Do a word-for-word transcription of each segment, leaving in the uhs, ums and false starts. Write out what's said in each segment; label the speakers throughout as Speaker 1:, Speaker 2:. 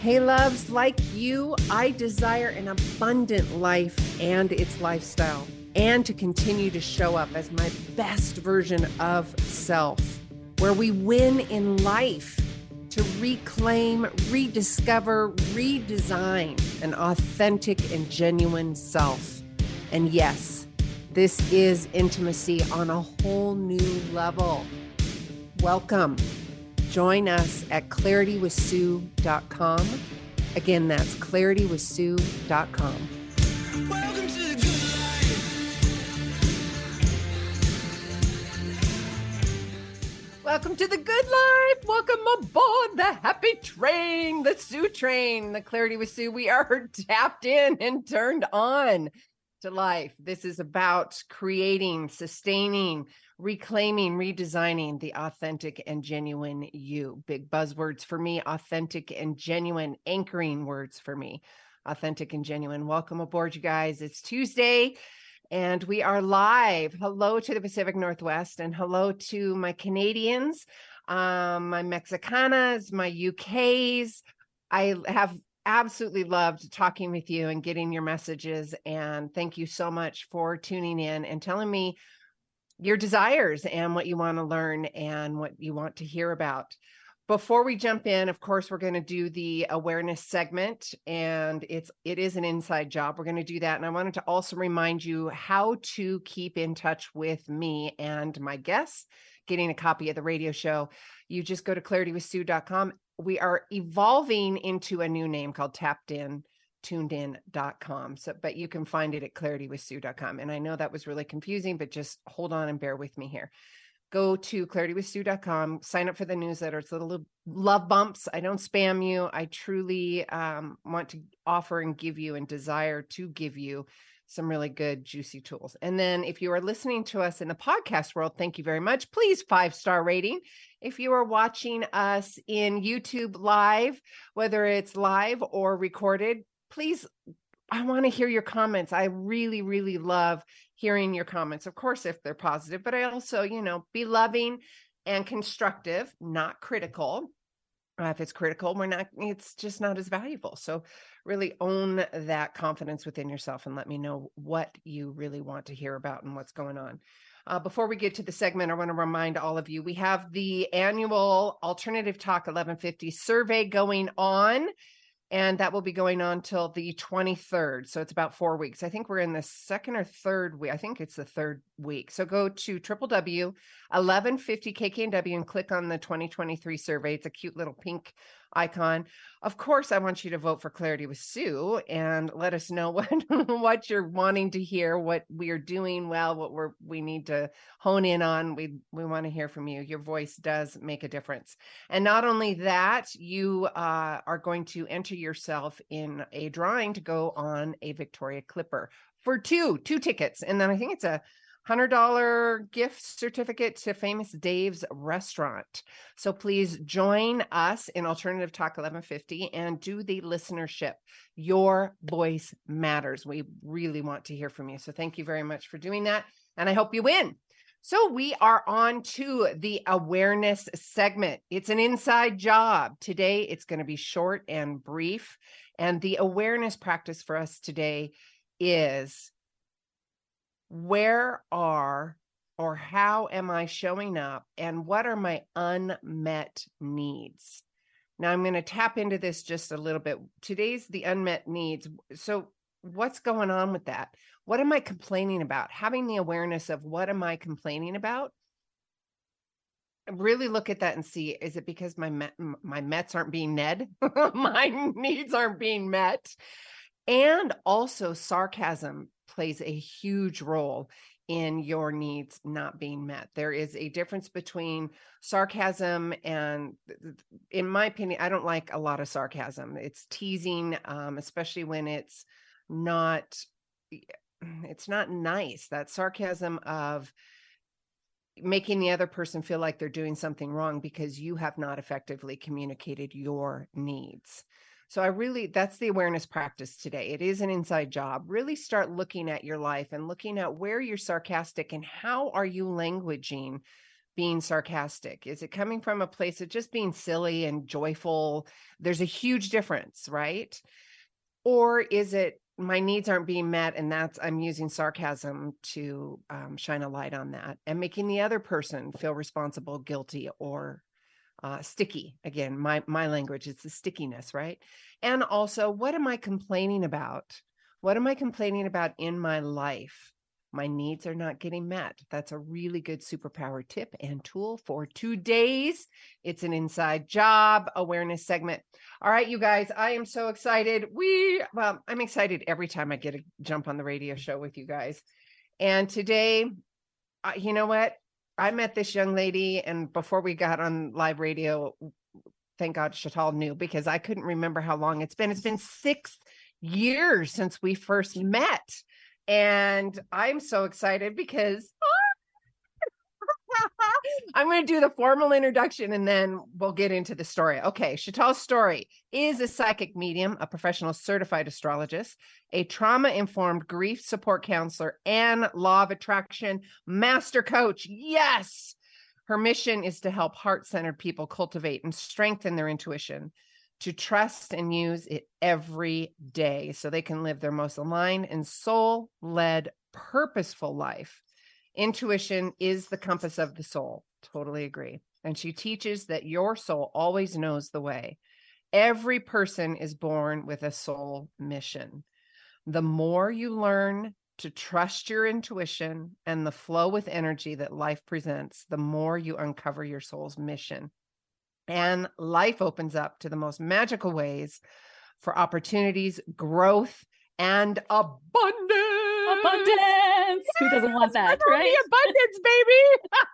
Speaker 1: Hey, loves, like you, I desire an abundant life and its lifestyle, and to continue to show up as my best version of self, where we win in life to reclaim, rediscover, redesign an authentic and genuine self. And yes, this is intimacy on a whole new level. Welcome. Join us at clarity with sue dot com. Again, that's clarity with sue dot com. Welcome to the good life. Welcome to the good life. Welcome aboard the happy train, the Sue train, the Clarity with Sue. We are tapped in and turned on to life. This is about creating, sustaining, reclaiming, redesigning the authentic and genuine you. Big buzzwords for me, authentic and genuine, anchoring words for me, authentic and genuine. Welcome aboard, you guys. It's Tuesday and we are live. Hello to the Pacific Northwest and hello to my Canadians, um, my Mexicanas, my U Ks. I have absolutely loved talking with you and getting your messages. And thank you so much for tuning in and telling me your desires and what you want to learn and what you want to hear about. Before we jump in, of course, we're going to do the awareness segment, and it's it is an inside job. We're going to do that. And I wanted to also remind you how to keep in touch with me and my guests, getting a copy of the radio show. You just go to clarity with sue dot com. We are evolving into a new name called Tapped In. tuned in dot com. So, but you can find it at clarity with sue dot com. And I know that was really confusing, but just hold on and bear with me here. Go to clarity with sue dot com, sign up for the newsletter. It's little love bumps. I don't spam you. I truly um, want to offer and give you and desire to give you some really good, juicy tools. And then if you are listening to us in the podcast world, thank you very much. Please five-star rating. If you are watching us in YouTube live, whether it's live or recorded, please, I want to hear your comments. I really, really love hearing your comments. Of course, if they're positive, but I also, you know, be loving and constructive, not critical. Uh, if it's critical, we're not, it's just not as valuable. So really own that confidence within yourself and let me know what you really want to hear about and what's going on. Uh, before we get to the segment, I want to remind all of you, we have the annual Alternative Talk eleven fifty survey going on. And that will be going on till the twenty-third. So it's about four weeks. I think we're in the second or third week. I think it's the third week. So go to w w w dot eleven fifty K K N W and click on the twenty twenty-three survey. It's a cute little pink icon. Of course, I want you to vote for Clarity with Sue and let us know what, what you're wanting to hear, what we are doing well, what we're, we need to hone in on. We, we want to hear from you. Your voice does make a difference. And not only that, you uh, are going to enter yourself in a drawing to go on a Victoria Clipper for two, two tickets. And then I think it's a one hundred dollars gift certificate to Famous Dave's restaurant. So please join us in Alternative Talk eleven fifty and do the listenership. Your voice matters. We really want to hear from you. So thank you very much for doing that. And I hope you win. So we are on to the awareness segment. It's an inside job. Today, it's going to be short and brief. And the awareness practice for us today is, where are or how am I showing up and what are my unmet needs? Now I'm going to tap into this just a little bit. Today's the unmet needs. So what's going on with that? What am I complaining about? Having the awareness of what am I complaining about? Really look at that and see, is it because my met, my mets aren't being met? My needs aren't being met. And also sarcasm plays a huge role in your needs not being met. There is a difference between sarcasm and, in my opinion, I don't like a lot of sarcasm. It's teasing, um, especially when it's not, it's not nice. That sarcasm of making the other person feel like they're doing something wrong because you have not effectively communicated your needs. So I really, that's the awareness practice today. It is an inside job. Really start looking at your life and looking at where you're sarcastic and how are you languaging being sarcastic? Is it coming from a place of just being silly and joyful? There's a huge difference, right? Or is it my needs aren't being met, and that's I'm using sarcasm to um, shine a light on that and making the other person feel responsible, guilty, or uh, sticky. Again, my my language, it's the stickiness, right? And also, what am I complaining about? What am I complaining about in my life? My needs are not getting met. That's a really good superpower tip and tool for today's It's an Inside Job awareness segment. All right, you guys, I am so excited. We, well, I'm excited every time I get to jump on the radio show with you guys. And today, uh, you know what? I met this young lady, and before we got on live radio, thank God Chantal knew, because I couldn't remember how long it's been. It's been six years since we first met. And I'm so excited because I'm going to do the formal introduction and then we'll get into the story. Okay, Chantal's story is a psychic medium, a professional certified astrologist, a trauma-informed grief support counselor, and law of attraction master coach. Yes! Her mission is to help heart-centered people cultivate and strengthen their intuition, to trust and use it every day so they can live their most aligned and soul-led, purposeful life. Intuition is the compass of the soul. Totally agree. And she teaches that your soul always knows the way. Every person is born with a soul mission. The more you learn to trust your intuition and the flow with energy that life presents, the more you uncover your soul's mission. And life opens up to the most magical ways for opportunities, growth, and abundance.
Speaker 2: Abundance. Who doesn't want that, right?
Speaker 1: The abundance, baby.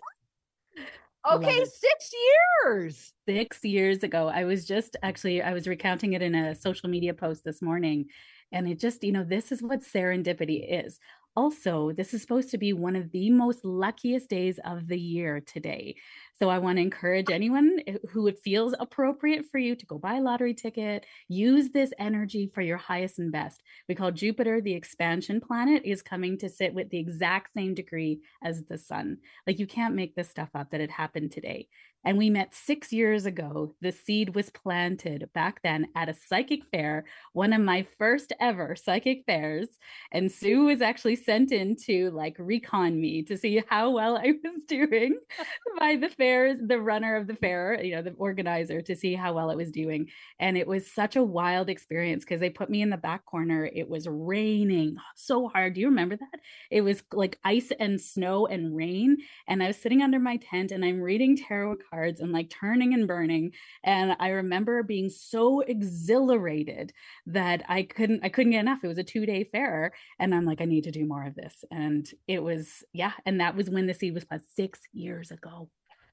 Speaker 2: Yes.
Speaker 1: Okay, six years.
Speaker 2: Six years ago. I was just actually, I was recounting it in a social media post this morning. And it just, you know, this is what serendipity is. Also, this is supposed to be one of the most luckiest days of the year today. So I want to encourage anyone who it feels appropriate for you to go buy a lottery ticket, use this energy for your highest and best. We call Jupiter, the expansion planet, is coming to sit with the exact same degree as the sun. Like, you can't make this stuff up that it happened today. And we met six years ago. The seed was planted back then at a psychic fair, one of my first ever psychic fairs. And Sue was actually sent in to like recon me to see how well I was doing by the fair, the runner of the fair, you know, the organizer, to see how well it was doing. And it was such a wild experience because they put me in the back corner. It was raining so hard. Do you remember that? It was like ice and snow and rain. And I was sitting under my tent and I'm reading tarot cards and like turning and burning. And I remember being so exhilarated that I couldn't, I couldn't get enough. It was a two day fair. And I'm like, I need to do more of this. And it was, yeah. And that was when the seed was planted six years ago.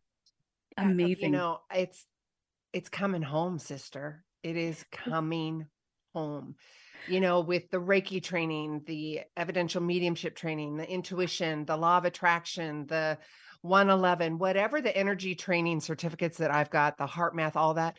Speaker 2: Amazing.
Speaker 1: You know, it's, it's coming home, sister. It is coming home. You know, with the Reiki training, the evidential mediumship training, the intuition, the law of attraction, the one eleven, whatever the energy training certificates that I've got, the heart math, all that.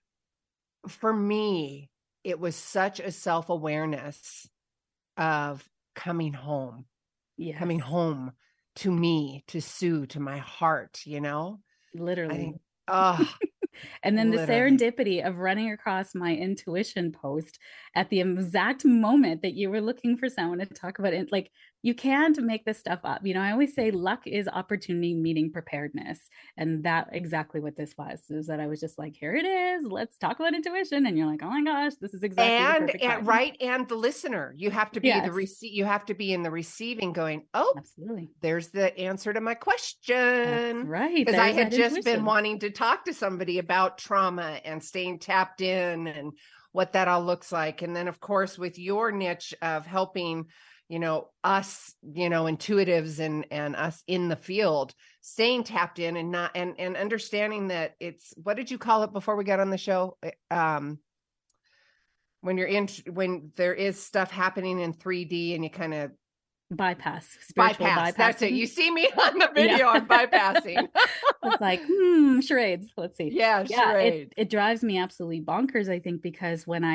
Speaker 1: For me, it was such a self-awareness of coming home,
Speaker 2: yes.
Speaker 1: coming home to me, to Sue, to my heart, you know,
Speaker 2: literally.
Speaker 1: I think, oh,
Speaker 2: and then
Speaker 1: literally.
Speaker 2: The serendipity of running across my intuition post at the exact moment that you were looking for someone to talk about it. Like, you can't make this stuff up. You know, I always say luck is opportunity meeting preparedness. And that exactly what this was, is that I was just like, here it is. Let's talk about intuition. And you're like, oh my gosh, this is exactly
Speaker 1: and,
Speaker 2: the perfect
Speaker 1: and
Speaker 2: time.
Speaker 1: Right. And the listener, you have to be
Speaker 2: yes.
Speaker 1: the receive. You have to be in the receiving going, oh,
Speaker 2: absolutely.
Speaker 1: There's the answer to my question.
Speaker 2: That's right.
Speaker 1: Because I had just
Speaker 2: intuition.
Speaker 1: been wanting to talk to somebody about trauma and staying tapped in and what that all looks like. And then, of course, with your niche of helping, you know, us, you know, intuitives and, and us in the field, staying tapped in and not, and, and understanding that it's, what did you call it before we got on the show? Um, when you're in, when there is stuff happening in three D and you kind of
Speaker 2: bypass, spiritual
Speaker 1: bypass.
Speaker 2: bypassing.
Speaker 1: That's it. You see me on the video. Yeah. I'm bypassing.
Speaker 2: It's like, hmm, charades. Let's see.
Speaker 1: Yeah,
Speaker 2: yeah
Speaker 1: charades.
Speaker 2: It, it drives me absolutely bonkers, I think, because when I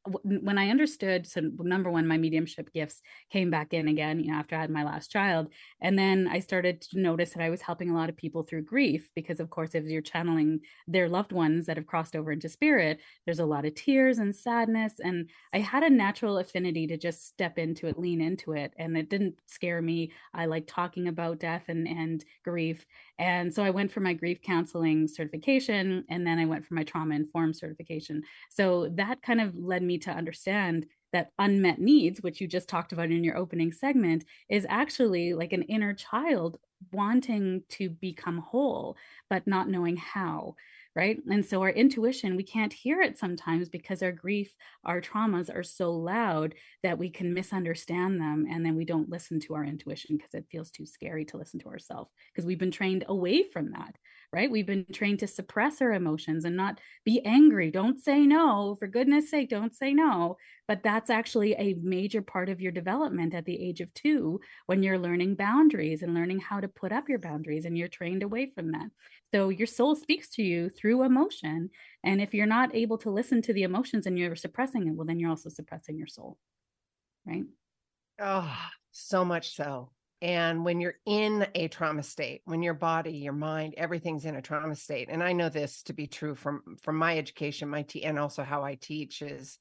Speaker 2: when I understood, so number one, my mediumship gifts came back in again, you know, after I had my last child. And then I started to notice that I was helping a lot of people through grief, because of course, if you're channeling their loved ones that have crossed over into spirit, there's a lot of tears and sadness. And I had a natural affinity to just step into it, lean into it. And it didn't scare me. I like talking about death and, and grief. And so I went for my grief counseling certification, and then I went for my trauma informed certification. So that kind of led me to understand that unmet needs, which you just talked about in your opening segment, is actually like an inner child wanting to become whole, but not knowing how. Right. And so our intuition, we can't hear it sometimes because our grief, our traumas are so loud that we can misunderstand them. And then we don't listen to our intuition because it feels too scary to listen to ourselves, because we've been trained away from that. Right. We've been trained to suppress our emotions and not be angry. Don't say no. For goodness sake, don't say no. But that's actually a major part of your development at the age of two, when you're learning boundaries and learning how to put up your boundaries, and you're trained away from that. So your soul speaks to you through emotion. And if you're not able to listen to the emotions and you're suppressing it, well, then you're also suppressing your soul. Right.
Speaker 1: Oh, so much so. And when you're in a trauma state, when your body, your mind, everything's in a trauma state. And I know this to be true from, from my education, my te- and also how I teach is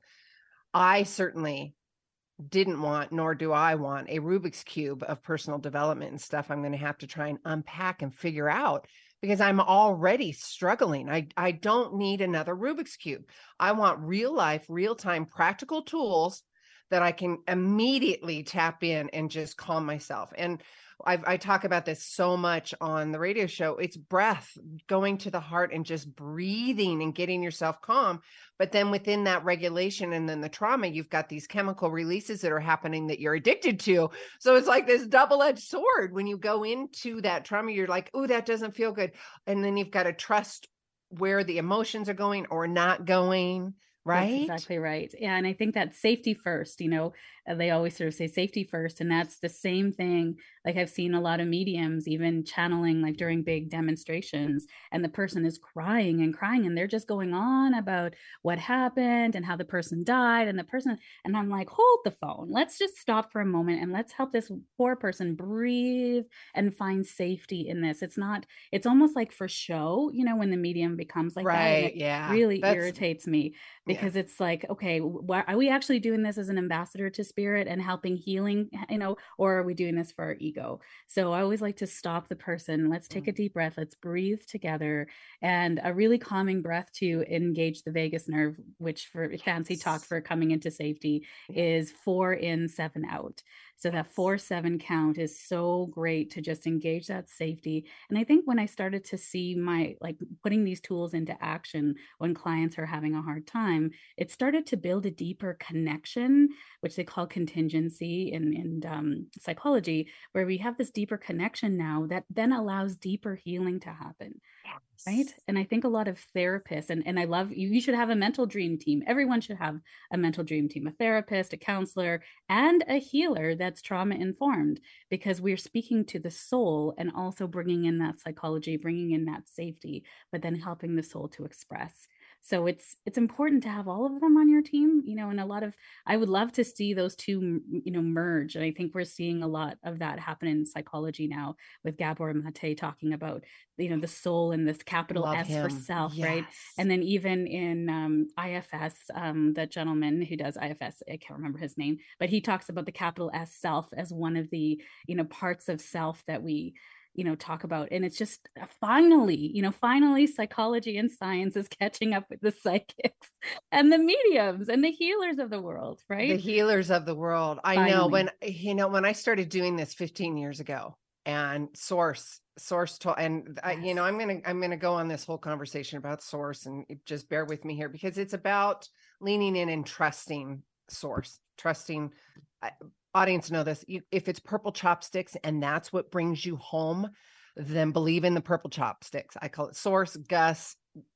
Speaker 1: I certainly didn't want, nor do I want, a Rubik's Cube of personal development and stuff I'm going to have to try and unpack and figure out, because I'm already struggling. I, I don't need another Rubik's Cube. I want real life, real time, practical tools that I can immediately tap in and just calm myself. And I've, I talk about this so much on the radio show. It's breath, going to the heart and just breathing and getting yourself calm. But then within that regulation and then the trauma, you've got these chemical releases that are happening that you're addicted to. So it's like this double-edged sword. When you go into that trauma, you're like, oh, that doesn't feel good. And then you've got to trust where the emotions are going or not going. Right.
Speaker 2: That's exactly right. Yeah. And I think that safety first, you know, they always sort of say safety first. And that's the same thing. Like I've seen a lot of mediums even channeling like during big demonstrations, and the person is crying and crying, and they're just going on about what happened and how the person died and the person. And I'm like, hold the phone. Let's just stop for a moment and let's help this poor person breathe and find safety in this. It's not, it's almost like for show, you know, when the medium becomes like
Speaker 1: right,
Speaker 2: that. And it
Speaker 1: yeah.
Speaker 2: really
Speaker 1: That's,
Speaker 2: irritates me. Because yeah. It's like, okay, why, are we actually doing this as an ambassador to spirit and helping healing, you know, or are we doing this for our ego? So I always like to stop the person. Let's take a deep breath. Let's breathe together. And a really calming breath to engage the vagus nerve, which for yes. fancy talk for coming into safety yeah. is four in, seven out. So yes. that four, seven count is so great to just engage that safety. And I think when I started to see my, like putting these tools into action when clients are having a hard time, it started to build a deeper connection, which they call contingency in, in um, psychology, where we have this deeper connection now that then allows deeper healing to happen. Yes. Right. And I think a lot of therapists, and, and I love you, you should have a mental dream team. Everyone should have a mental dream team, a therapist, a counselor, and a healer that's trauma informed, because we're speaking to the soul and also bringing in that psychology, bringing in that safety, but then helping the soul to express. So it's it's important to have all of them on your team, you know, and a lot of, I would love to see those two, you know, merge. And I think we're seeing a lot of that happen in psychology now with Gabor Mate talking about, you know, the soul and this capital love S him. For self, yes. right? And then even in um, I F S, um, that gentleman who does I F S, I can't remember his name, but he talks about the capital S self as one of the, you know, parts of self that we, you know, talk about. And it's just uh, finally, you know, finally psychology and science is catching up with the psychics and the mediums and the healers of the world, right?
Speaker 1: The healers of the world. I finally. know when, you know, when I started doing this fifteen years ago, and source, source told, and yes. I, you know, I'm going to, I'm going to go on this whole conversation about source, and just bear with me here, because it's about leaning in and trusting source, trusting, uh, audience know this. You, if it's purple chopsticks and that's what brings you home, then believe in the purple chopsticks. I call it source, Gus.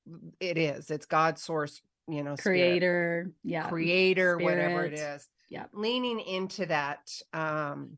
Speaker 1: It is. It's God's source, you know,
Speaker 2: creator,
Speaker 1: spirit.
Speaker 2: yeah,
Speaker 1: creator,
Speaker 2: spirit.
Speaker 1: Whatever it is.
Speaker 2: Yeah,
Speaker 1: leaning into that um,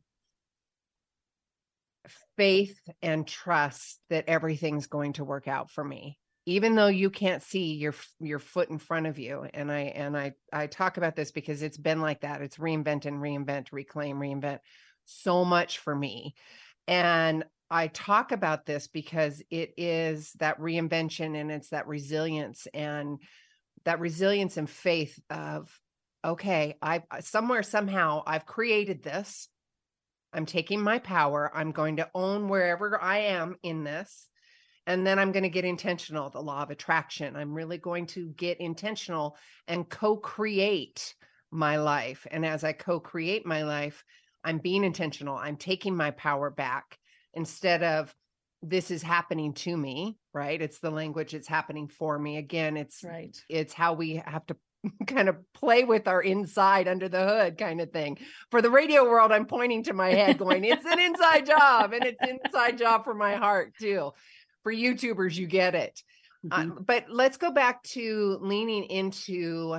Speaker 1: faith and trust that everything's going to work out for me. even though you can't see your your foot in front of you. And I and I I talk about this because it's been like that. It's reinvent and reinvent, reclaim, reinvent so much for me. And I talk about this because it is that reinvention, and it's that resilience, and that resilience and faith of, okay, I somewhere, somehow I've created this. I'm taking my power. I'm going to own wherever I am in this. And then I'm going to get intentional, the law of attraction. I'm really going to get intentional and co-create my life. And as I co-create my life, I'm being intentional. I'm taking my power back instead of this is happening to me, right? It's the language, it's happening for me. Again, it's
Speaker 2: right.
Speaker 1: It's how we have to kind of play with our inside under the hood kind of thing. For the radio world, I'm pointing to my head going, it's an inside job, and it's an inside job for my heart too. For YouTubers, you get it. Mm-hmm. Uh, but let's go back to leaning into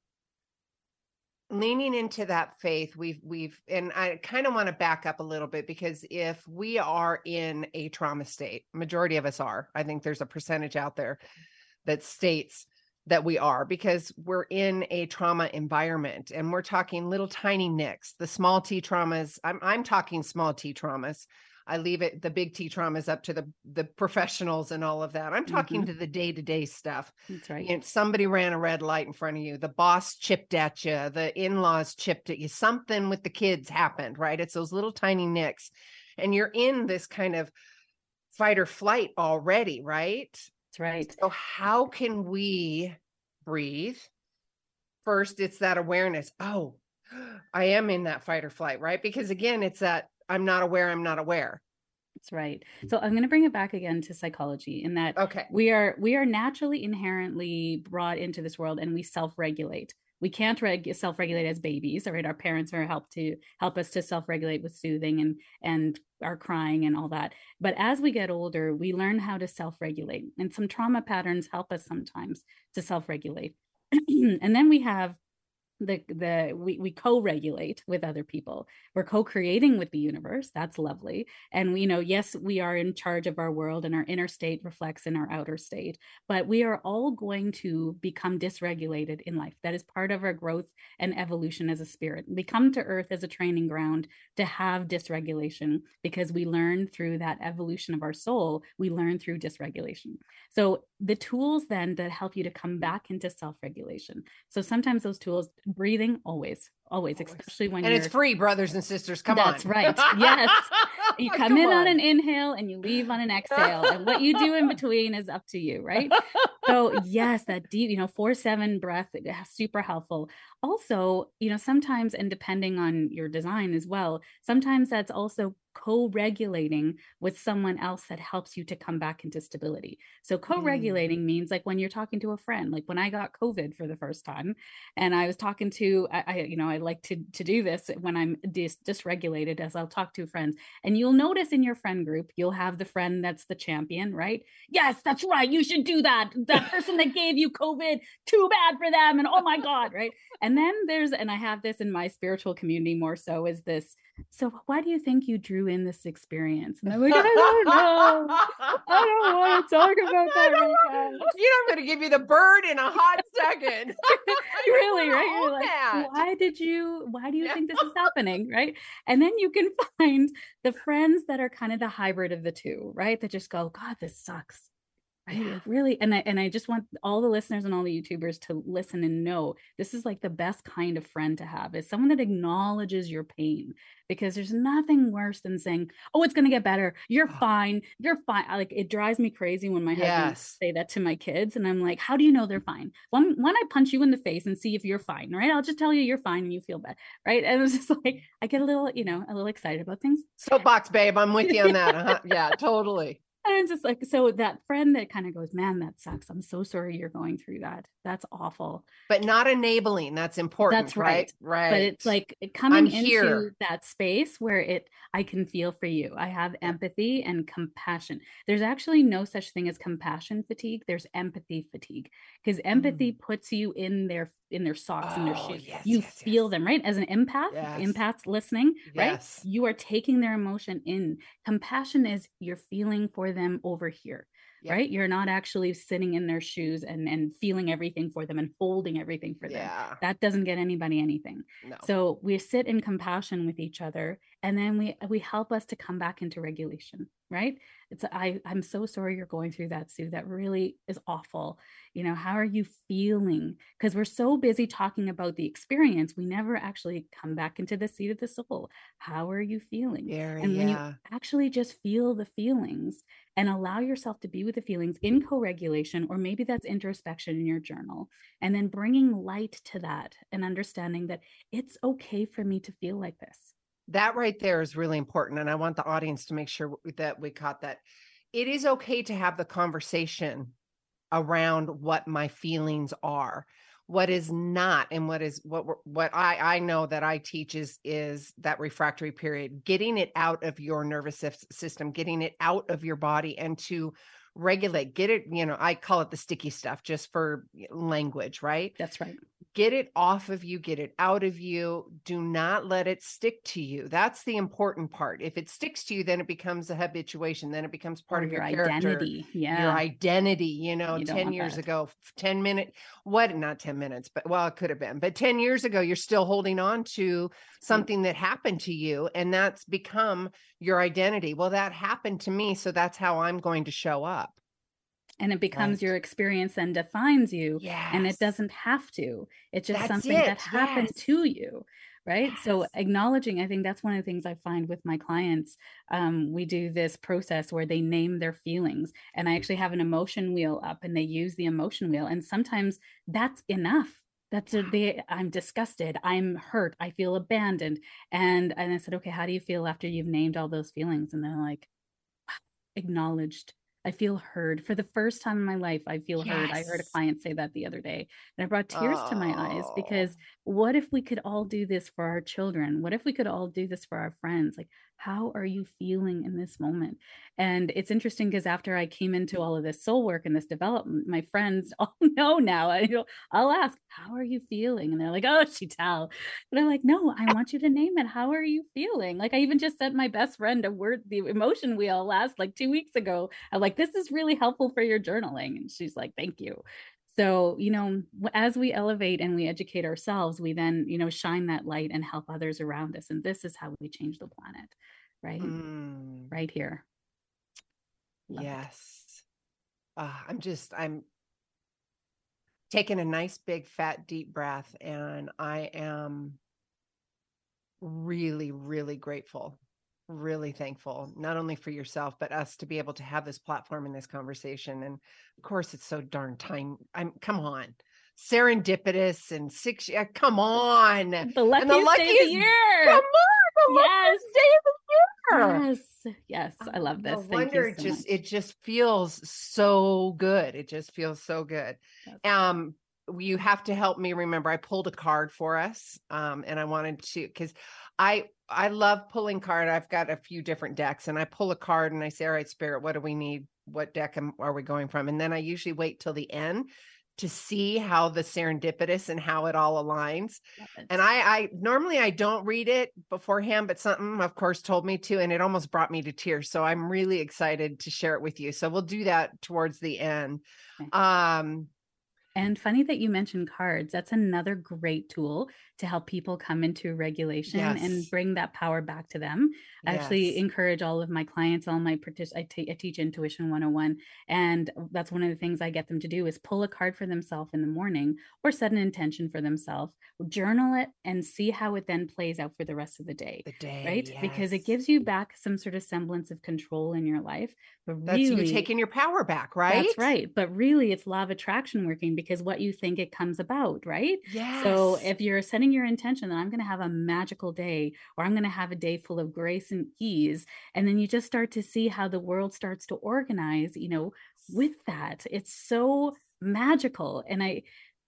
Speaker 1: leaning into that faith. We've, we've, and I kind of want to back up a little bit, because if we are in a trauma state, majority of us are, I think there's a percentage out there that states that we are, because we're in a trauma environment, and we're talking little tiny nicks, the small T traumas. I'm, I'm talking small T traumas. I leave it, the big T traumas up to the, the professionals and all of that. I'm talking mm-hmm. to the day-to-day stuff.
Speaker 2: That's right.
Speaker 1: You know, somebody ran a red light in front of you. The boss chipped at you. The in-laws chipped at you. Something with the kids happened, right? It's those little tiny nicks. And you're in this kind of fight or flight already, right?
Speaker 2: That's right.
Speaker 1: So how can we breathe? First, it's that awareness. Oh, I am in that fight or flight, right? Because again, it's that I'm not aware, I'm not aware.
Speaker 2: That's right. So I'm going to bring it back again to psychology, in that
Speaker 1: okay.
Speaker 2: we are we are naturally inherently brought into this world, and we self-regulate. We can't reg- self-regulate as babies, all right? Our parents are help to help us to self-regulate with soothing and and our crying and all that. But as we get older, we learn how to self-regulate, and some trauma patterns help us sometimes to self-regulate. And then we have the the we, we co-regulate with other people. We're co-creating with the universe. That's lovely. And we know, yes, we are in charge of our world, and our inner state reflects in our outer state, but we are all going to become dysregulated in life. That is part of our growth and evolution as a spirit. We come to earth as a training ground to have dysregulation, because we learn through that evolution of our soul. We learn through dysregulation. So the tools then that help you to come back into self-regulation. So sometimes those tools, breathing, always, always, always. Especially when
Speaker 1: and
Speaker 2: you're,
Speaker 1: it's free, brothers and sisters. Come
Speaker 2: that's
Speaker 1: on.
Speaker 2: That's right. Yes. You come, come in on. on an inhale and you leave on an exhale. And what you do in between is up to you, right? So yes, that deep, you know, four, seven breath, super helpful. Also, you know, sometimes, and depending on your design as well, sometimes that's also co-regulating with someone else that helps you to come back into stability. So co-regulating mm. means like when you're talking to a friend, like when I got COVID for the first time, and I was talking to, I, I you know, I like to to do this when I'm dis- dysregulated, as I'll talk to friends, and you'll notice in your friend group, you'll have the friend that's the champion, right? Yes, that's right. You should do that. That person that gave you COVID, too bad for them. And oh my God, right? And then there's, and I have this in my spiritual community more so, is this, so why do you think you drew in this experience? And I'm like, I don't know. I don't want to talk about that right now.
Speaker 1: You know, I'm going to give you the bird in a hot second.
Speaker 2: Really, right? You're like, that. why did you, why do you yeah. think this is happening, right? And then you can find the friends that are kind of the hybrid of the two, right? That just go, God, this sucks. Right? Yeah. Really. And I, and I just want all the listeners and all the YouTubers to listen and know this is like the best kind of friend to have, is someone that acknowledges your pain, because there's nothing worse than saying, oh, it's going to get better. You're fine. You're fine. Like, it drives me crazy when my yes. husband say that to my kids. And I'm like, how do you know they're fine? When, when I punch you in the face and see if you're fine, right? I'll just tell you you're fine and you feel bad. Right. And it's just like, I get a little, you know, a little excited about things.
Speaker 1: Soapbox, babe. I'm with you on that. Uh-huh. Yeah, totally.
Speaker 2: And it's just like, so that friend that kind of goes, man, that sucks. I'm so sorry you're going through that. That's awful.
Speaker 1: But not enabling. That's important.
Speaker 2: That's right.
Speaker 1: Right.
Speaker 2: But it's like coming I'm into here. That space where it, I can feel for you. I have empathy and compassion. There's actually no such thing as compassion fatigue. There's empathy fatigue, because empathy mm. puts you in their, in their socks and oh, their shoes.
Speaker 1: Yes,
Speaker 2: you
Speaker 1: yes,
Speaker 2: feel
Speaker 1: yes.
Speaker 2: them, right? As an empath, yes. empaths listening, right?
Speaker 1: Yes.
Speaker 2: You are taking their emotion in. Compassion is you're feeling for them over here.
Speaker 1: Yep.
Speaker 2: right? You're not actually sitting in their shoes and, and feeling everything for them and holding everything for them.
Speaker 1: Yeah.
Speaker 2: That doesn't get anybody anything.
Speaker 1: No.
Speaker 2: So we sit in compassion with each other, and then we we help us to come back into regulation, right? It's I I'm so sorry you're going through that, Sue. That really is awful. You know, how are you feeling? Because we're so busy talking about the experience, we never actually come back into the seat of the soul. How are you feeling?
Speaker 1: Very,
Speaker 2: And when you
Speaker 1: yeah.
Speaker 2: actually just feel the feelings and allow yourself to be with the feelings in co-regulation, or maybe that's introspection in your journal, and then bringing light to that and understanding that it's okay for me to feel like this.
Speaker 1: That right there is really important. And I want the audience to make sure that we caught that. It is okay to have the conversation around what my feelings are. What is not, and what is what what I I know that I teach is is that refractory period, getting it out of your nervous system, getting it out of your body, and to regulate, get it, you know, I call it the sticky stuff, just for language, right?
Speaker 2: That's right.
Speaker 1: Get it off of you, get it out of you. Do not let it stick to you. That's the important part. If it sticks to you, then it becomes a habituation. Then it becomes part
Speaker 2: Or
Speaker 1: of your,
Speaker 2: your
Speaker 1: character,
Speaker 2: identity. Yeah.
Speaker 1: your identity. You know,
Speaker 2: You don't
Speaker 1: ten
Speaker 2: want
Speaker 1: years
Speaker 2: that.
Speaker 1: ago, ten minutes, what, not ten minutes, but well, it could have been, but ten years ago, you're still holding on to something that happened to you, and that's become your identity. Well, that happened to me, so that's how I'm going to show up.
Speaker 2: And it becomes
Speaker 1: Right.
Speaker 2: your experience and defines you.
Speaker 1: Yes.
Speaker 2: And it doesn't have to. It's just
Speaker 1: That's
Speaker 2: something
Speaker 1: it.
Speaker 2: that happened
Speaker 1: Yes.
Speaker 2: to you. Right.
Speaker 1: Yes.
Speaker 2: So acknowledging, I think that's one of the things I find with my clients. Um, we do this process where they name their feelings, and I actually have an emotion wheel up, and they use the emotion wheel. And sometimes that's enough. That's a, they, I'm disgusted. I'm hurt. I feel abandoned. And, and I said, okay, how do you feel after you've named all those feelings? And they're like, acknowledged. I feel heard. For the first time in my life, I feel yes. heard. I heard a client say that the other day, and I brought tears oh. to my eyes, because what if we could all do this for our children? What if we could all do this for our friends? Like, how are you feeling in this moment? And it's interesting, because after I came into all of this soul work and this development, my friends all know now. I go, I'll ask, how are you feeling? And they're like, oh, Sheetal. But I'm like, no, I want you to name it. How are you feeling? Like, I even just sent my best friend a word, the emotion wheel last like two weeks ago. I'm like, this is really helpful for your journaling. And she's like, thank you. So, you know, as we elevate and we educate ourselves, we then, you know, shine that light and help others around us. And this is how we change the planet, right? Mm. Right here.
Speaker 1: Love yes. Uh, I'm just, I'm taking a nice, big, fat, deep breath, and I am really, really grateful, really thankful, not only for yourself, but us to be able to have this platform and this conversation. And of course, it's so darn time. I'm, come on. Serendipitous and six, uh, come on.
Speaker 2: The luckiest,
Speaker 1: and the luckiest
Speaker 2: day of the year.
Speaker 1: Come on. The
Speaker 2: yes.
Speaker 1: Day of the year.
Speaker 2: Yes. Yes. I love this.
Speaker 1: No
Speaker 2: Thank
Speaker 1: wonder
Speaker 2: you so
Speaker 1: it just,
Speaker 2: much.
Speaker 1: it just feels so good. It just feels so good. Yes. Um, you have to help me remember. I pulled a card for us. Um, and I wanted to, cause I, I love pulling card. I've got a few different decks, and I pull a card and I say, all right, Spirit, what do we need? What deck am, are we going from? And then I usually wait till the end to see how the serendipitous and how it all aligns. And I, I normally I don't read it beforehand, but something of course told me to, and it almost brought me to tears. So I'm really excited to share it with you. So we'll do that towards the end.
Speaker 2: Okay.
Speaker 1: Um,
Speaker 2: And funny that you mentioned cards. That's another great tool to help people come into regulation yes. and bring that power back to them. I yes. actually encourage all of my clients, all my partic- I, t- I teach Intuition one oh one. And that's one of the things I get them to do is pull a card for themselves in the morning, or set an intention for themselves, journal it, and see how it then plays out for the rest of the day.
Speaker 1: The day,
Speaker 2: right?
Speaker 1: Yes.
Speaker 2: Because it gives you back some sort of semblance of control in your life. But
Speaker 1: that's
Speaker 2: really,
Speaker 1: you taking your power back, right?
Speaker 2: That's right. But really, it's law of attraction working, because what you think, it comes about, right?
Speaker 1: Yes.
Speaker 2: So if you're setting your intention that I'm going to have a magical day, or I'm going to have a day full of grace and ease, and then you just start to see how the world starts to organize, you know, with that. It's so magical. And I,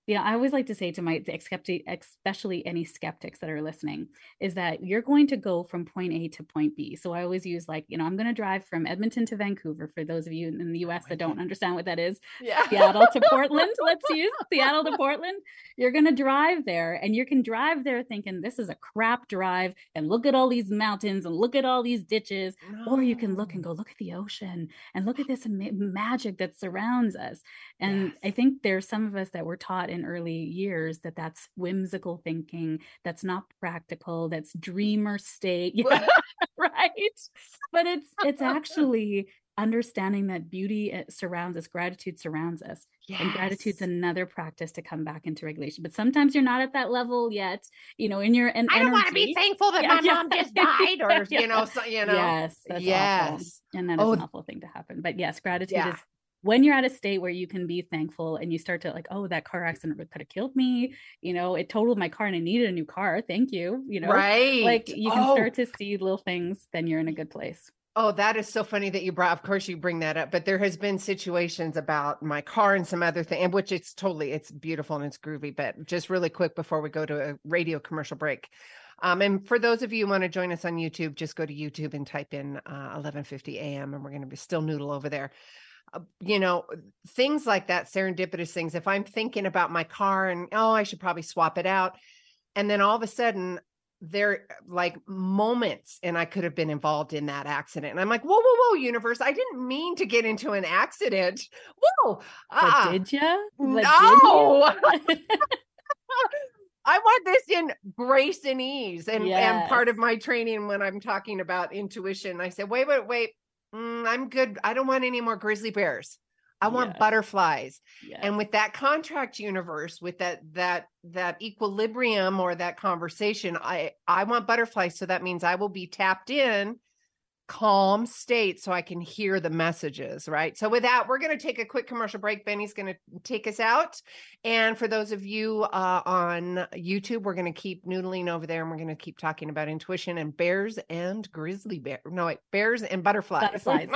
Speaker 2: Yeah, I always like to say to my skeptic, especially any skeptics that are listening, is that you're going to go from point A to point B. So I always use like, you know, I'm going to drive from Edmonton to Vancouver. For those of you in the U S that don't understand what that is, yeah. Seattle to Portland. Let's use Seattle to Portland. You're going to drive there, and you can drive there thinking this is a crap drive, and look at all these mountains and look at all these ditches. No. Or you can look and go, look at the ocean and look at this magic that surrounds us. And yes. I think there's some of us that were taught in early years that that's whimsical thinking, that's not practical, that's dreamer state, yeah, right? But it's it's actually understanding that beauty surrounds us, gratitude surrounds us. Yes. And gratitude's another practice to come back into regulation. But sometimes you're not at that level yet, you know, in your en-
Speaker 1: I don't
Speaker 2: energy.
Speaker 1: want to be thankful that yeah, my yeah. mom just died, or yeah. you know, so, you know.
Speaker 2: Yes, that's
Speaker 1: yes.
Speaker 2: awful. And that is oh. an awful thing to happen. But yes, gratitude yeah. is when you're at a state where you can be thankful and you start to like, oh, that car accident could have killed me. You know, it totaled my car and I needed a new car. Thank you. You know,
Speaker 1: right.
Speaker 2: Like you can oh. start to see little things, then you're in a good place.
Speaker 1: Oh, that is so funny that you brought, of course you bring that up, but there has been situations about my car and some other thing, which it's totally, it's beautiful and it's groovy, but just really quick before we go to a radio commercial break. Um, and for those of you who want to join us on YouTube, just go to YouTube and type in uh, eleven fifty A M and we're going to be still noodle over there. Uh, you know, things like that, serendipitous things. If I'm thinking about my car and, oh, I should probably swap it out. And then all of a sudden, they're like moments and I could have been involved in that accident. And I'm like, whoa, whoa, whoa, universe. I didn't mean to get into an accident. Whoa. Uh,
Speaker 2: but did you?
Speaker 1: No.
Speaker 2: Did you?
Speaker 1: I want this in grace and ease. And,
Speaker 2: yes.
Speaker 1: and part of my training when I'm talking about intuition, I said, wait, wait, wait. Mm, I'm good. I don't want any more grizzly bears. I want yes. butterflies. Yes. And with that contract universe, with that, that, that equilibrium or that conversation, I, I want butterflies. So that means I will be tapped in, calm state so I can hear the messages, right? So with that, we're going to take a quick commercial break. Benny's going to take us out. And for those of you uh, on YouTube, we're going to keep noodling over there and we're going to keep talking about intuition and bears and grizzly bear. No, wait, bears and butterflies.
Speaker 2: Butterflies.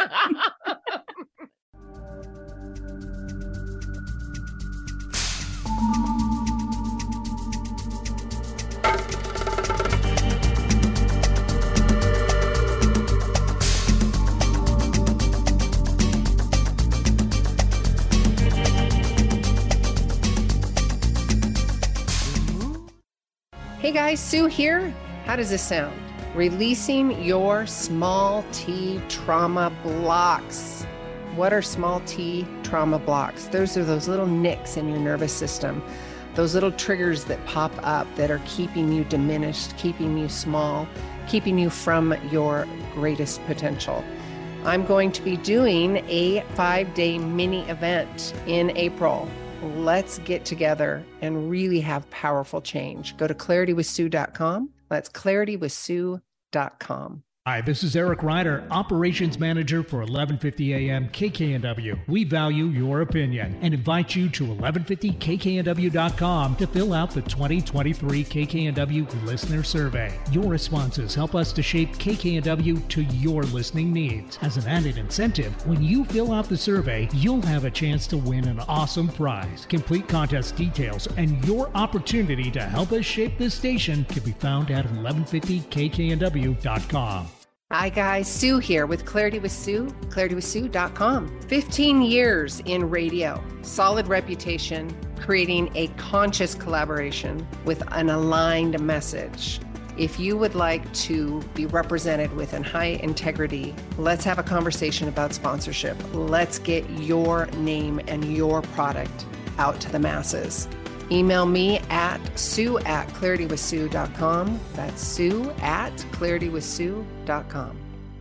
Speaker 1: Hey guys, Sue here. How does this sound? Releasing your small T trauma blocks. What are small T trauma blocks? Those are those little nicks in your nervous system, those little triggers that pop up that are keeping you diminished, keeping you small, keeping you from your greatest potential. I'm going to be doing a five-day mini event in April. Let's get together and really have powerful change. Go to clarity with sue dot com. That's clarity with sue dot com.
Speaker 3: Hi, this is Eric Ryder, Operations Manager for eleven fifty A M K K N W. We value your opinion and invite you to eleven fifty K K N W dot com to fill out the twenty twenty-three K K N W Listener Survey. Your responses help us to shape K K N W to your listening needs. As an added incentive, when you fill out the survey, you'll have a chance to win an awesome prize. Complete contest details and your opportunity to help us shape this station can be found at eleven fifty K K N W dot com.
Speaker 1: Hi guys, Sue here with Clarity with Sue, clarity with sue dot com. fifteen years in radio, solid reputation, creating a conscious collaboration with an aligned message. If you would like to be represented with an high integrity, let's have a conversation about sponsorship. Let's get your name and your product out to the masses. Email me at sue at clarity with sue dot com. That's sue at clarity with sue dot com.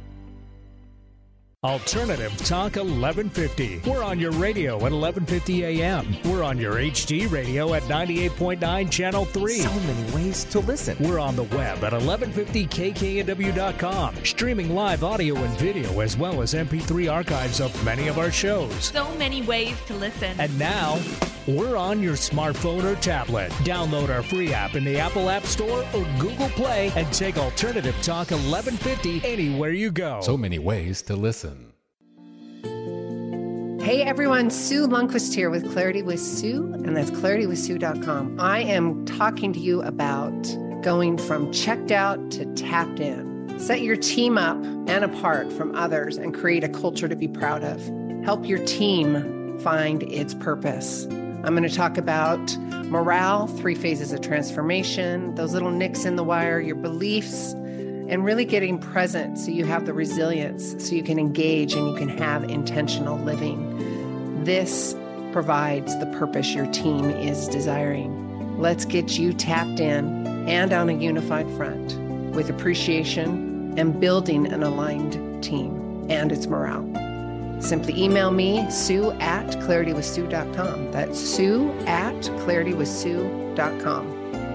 Speaker 3: Alternative Talk eleven fifty. We're on your radio at eleven fifty A M. We're on your H D radio at ninety-eight point nine Channel three.
Speaker 4: So many ways to listen.
Speaker 3: We're on the web at eleven fifty K K N W dot com. Streaming live audio and video as well as M P three archives of many of our shows.
Speaker 5: So many ways to listen.
Speaker 3: And now, we're on your smartphone or tablet. Download our free app in the Apple App Store or Google Play and take Alternative Talk eleven fifty anywhere you go.
Speaker 4: So many ways to listen.
Speaker 1: Hey everyone, Sue Lundquist here with Clarity with Sue, and that's clarity with sue dot com. I am talking to you about going from checked out to tapped in. Set your team up and apart from others and create a culture to be proud of. Help your team find its purpose. I'm going to talk about morale, three phases of transformation, those little nicks in the wire, your beliefs, and really getting present so you have the resilience so you can engage and you can have intentional living. This provides the purpose your team is desiring. Let's get you tapped in and on a unified front with appreciation and building an aligned team and its morale. Simply email me, Sue at clarity with sue dot com. That's Sue at clarity with sue dot com.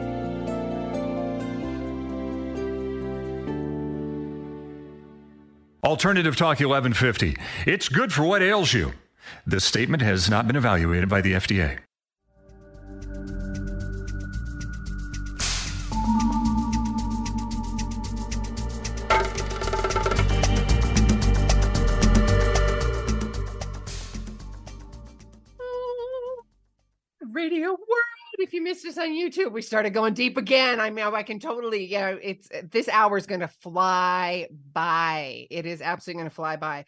Speaker 4: Alternative Talk eleven fifty. It's good for what ails you. This statement has not been evaluated by the F D A.
Speaker 1: Radio World. If you missed us on YouTube, we started going deep again. I mean, I can totally, yeah, it's this hour is going to fly by. It is absolutely going to fly by.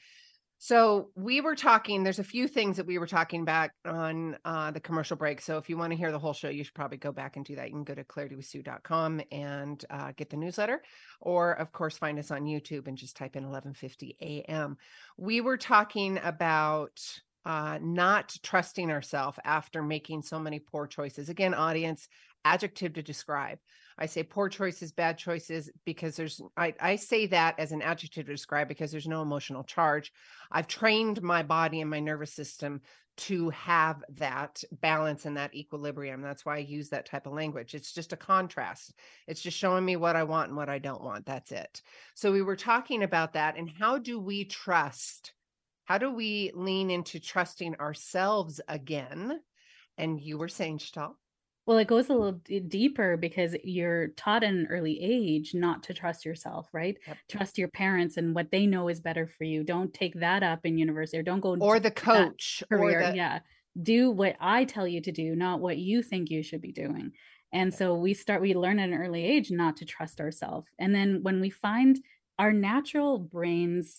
Speaker 1: So we were talking, there's a few things that we were talking about on uh, the commercial break. So if you want to hear the whole show, you should probably go back and do that. You can go to clarity with sue dot com and uh, get the newsletter, or of course, find us on YouTube and just type in eleven fifty A M. We were talking about Uh, not trusting ourselves after making so many poor choices. Again, audience, adjective to describe. I say poor choices, bad choices, because there's, I, I say that as an adjective to describe because there's no emotional charge. I've trained my body and my nervous system to have that balance and that equilibrium. That's why I use that type of language. It's just a contrast. It's just showing me what I want and what I don't want. That's it. So we were talking about that. And how do we trust? How do we lean into trusting ourselves again? And you were saying, Chantal?
Speaker 2: Well, it goes a little d- deeper because you're taught at an early age not to trust yourself, right? Yep. Trust your parents and what they know is better for you. Don't take that up in university, or don't go
Speaker 1: or the coach
Speaker 2: career.
Speaker 1: Or the...
Speaker 2: Yeah, do what I tell you to do, not what you think you should be doing. And so we start, we learn at an early age not to trust ourselves. And then when we find our natural brain's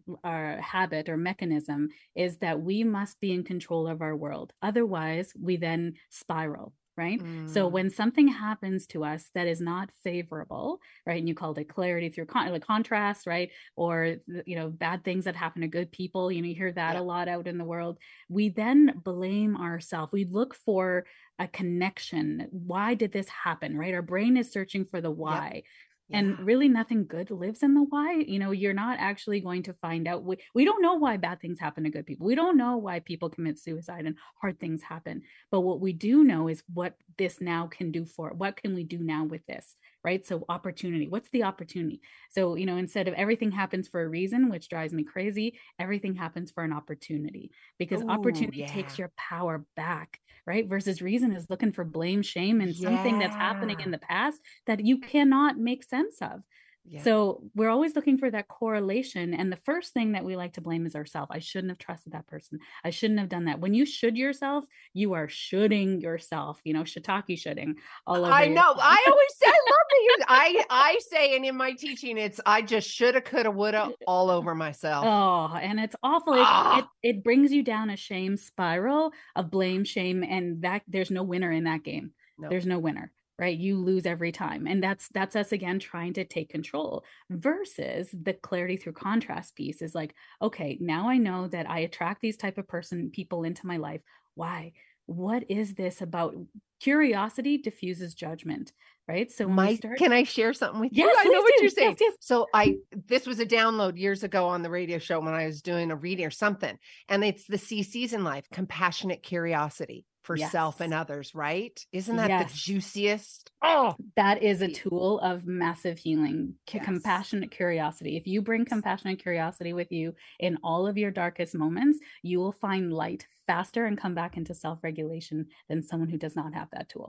Speaker 2: our habit or mechanism is that we must be in control of our world. Otherwise, we then spiral, right? Mm. So when something happens to us that is not favorable, right? And you called it clarity through con- like contrast, right? Or, you know, bad things that happen to good people. You know, you hear that yeah. a lot out in the world. We then blame ourselves. We look for a connection. Why did this happen, right? Our brain is searching for the why. Yep. Yeah. And really nothing good lives in the why. You know, you're not actually going to find out. We, we don't know why bad things happen to good people. We don't know why people commit suicide and hard things happen. But what we do know is what this now can do for it. What can we do now with this, right? So opportunity. What's the opportunity? So, you know, instead of everything happens for a reason, which drives me crazy, everything happens for an opportunity, because Ooh, opportunity yeah. takes your power back, right? Versus reason is looking for blame, shame, and yeah. something that's happening in the past that you cannot make sense of. Yeah. So we're always looking for that correlation. And the first thing that we like to blame is ourselves. I shouldn't have trusted that person. I shouldn't have done that. When you should yourself, you are shoulding yourself, you know, shiitake shoulding all over.
Speaker 1: I know.
Speaker 2: Yourself.
Speaker 1: I always say, I love that you, I, I say, and in my teaching, it's, I just shoulda, coulda, woulda all over myself.
Speaker 2: Oh, and it's awful. It, ah. it, it brings you down a shame spiral of blame, shame, and that there's no winner in that game. No. There's no winner. Right? You lose every time. And that's that's us again trying to take control, versus the clarity through contrast piece is like, okay, now I know that I attract these type of person people into my life. Why? What is this about? Curiosity diffuses judgment, right? So when
Speaker 1: My,
Speaker 2: we start,
Speaker 1: can I share something with
Speaker 2: yes,
Speaker 1: you? I know what
Speaker 2: do.
Speaker 1: you're saying.
Speaker 2: Yes, yes.
Speaker 1: So I, this was a download years ago on the radio show when I was doing a reading or something. And it's the C Cs in life, compassionate curiosity for yes. self and others, right? Isn't that yes. the juiciest? Oh,
Speaker 2: that is a tool of massive healing. Yes. Compassionate curiosity. If you bring compassionate curiosity with you in all of your darkest moments, you will find light faster and come back into self-regulation than someone who does not have that tool.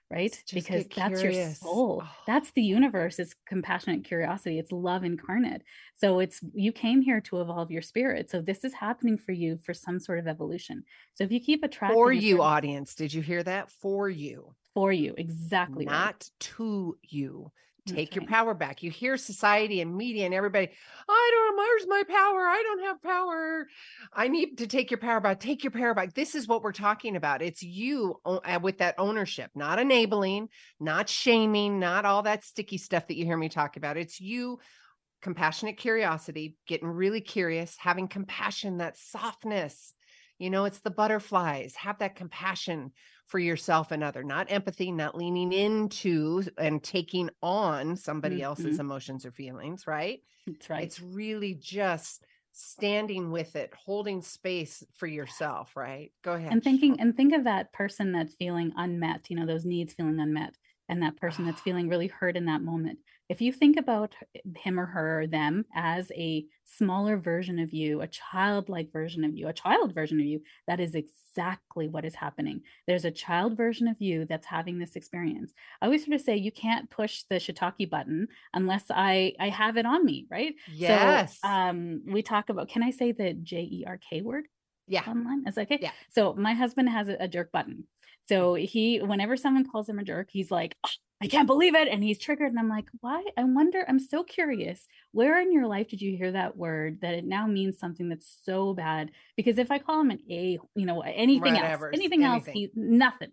Speaker 2: right?
Speaker 1: Just
Speaker 2: Because
Speaker 1: get
Speaker 2: that's your
Speaker 1: curious.
Speaker 2: soul.
Speaker 1: Oh.
Speaker 2: That's the universe. It's compassionate curiosity. It's love incarnate. So it's, you came here to evolve your spirit. So this is happening for you for some sort of evolution. So if you keep attracting
Speaker 1: For
Speaker 2: a
Speaker 1: you,
Speaker 2: certain-
Speaker 1: audience, did you hear that? For you.
Speaker 2: for you, exactly right.
Speaker 1: Not to you. Take
Speaker 2: That's
Speaker 1: your
Speaker 2: right.
Speaker 1: power back. You hear society and media and everybody, I don't, where's my power? I don't have power. I need to take your power back. Take your power back. This is what we're talking about. It's you o- uh, with that ownership, not enabling, not shaming, not all that sticky stuff that you hear me talk about. It's you, compassionate curiosity, getting really curious, having compassion, that softness. You know, it's the butterflies. Have that compassion for yourself and other, not empathy, not leaning into and taking on somebody
Speaker 2: Mhm.
Speaker 1: else's emotions or feelings, right?
Speaker 2: That's right.
Speaker 1: It's really just standing with it, holding space for yourself, right? Go ahead.
Speaker 2: And thinking,
Speaker 1: Cheryl.
Speaker 2: and think of that person that's feeling unmet, you know, those needs feeling unmet, and that person that's feeling really hurt in that moment. If you think about him or her or them as a smaller version of you, a childlike version of you, a child version of you, that is exactly what is happening. There's a child version of you that's having this experience. I always sort of say you can't push the shiitake button unless I I have it on me, right?
Speaker 1: Yes.
Speaker 2: So um, we talk about, can I say the J E R K word?
Speaker 1: Yeah.
Speaker 2: Online. It's like, okay.
Speaker 1: Yeah.
Speaker 2: So my husband has a, a jerk button. So he, whenever someone calls him a jerk, he's like, oh, I can't believe it. And he's triggered. And I'm like, why? I wonder, I'm so curious. Where in your life did you hear that word that it now means something that's so bad? Because if I call him an A, you know, anything
Speaker 1: Whatever,
Speaker 2: else, anything, else,
Speaker 1: anything.
Speaker 2: he, nothing,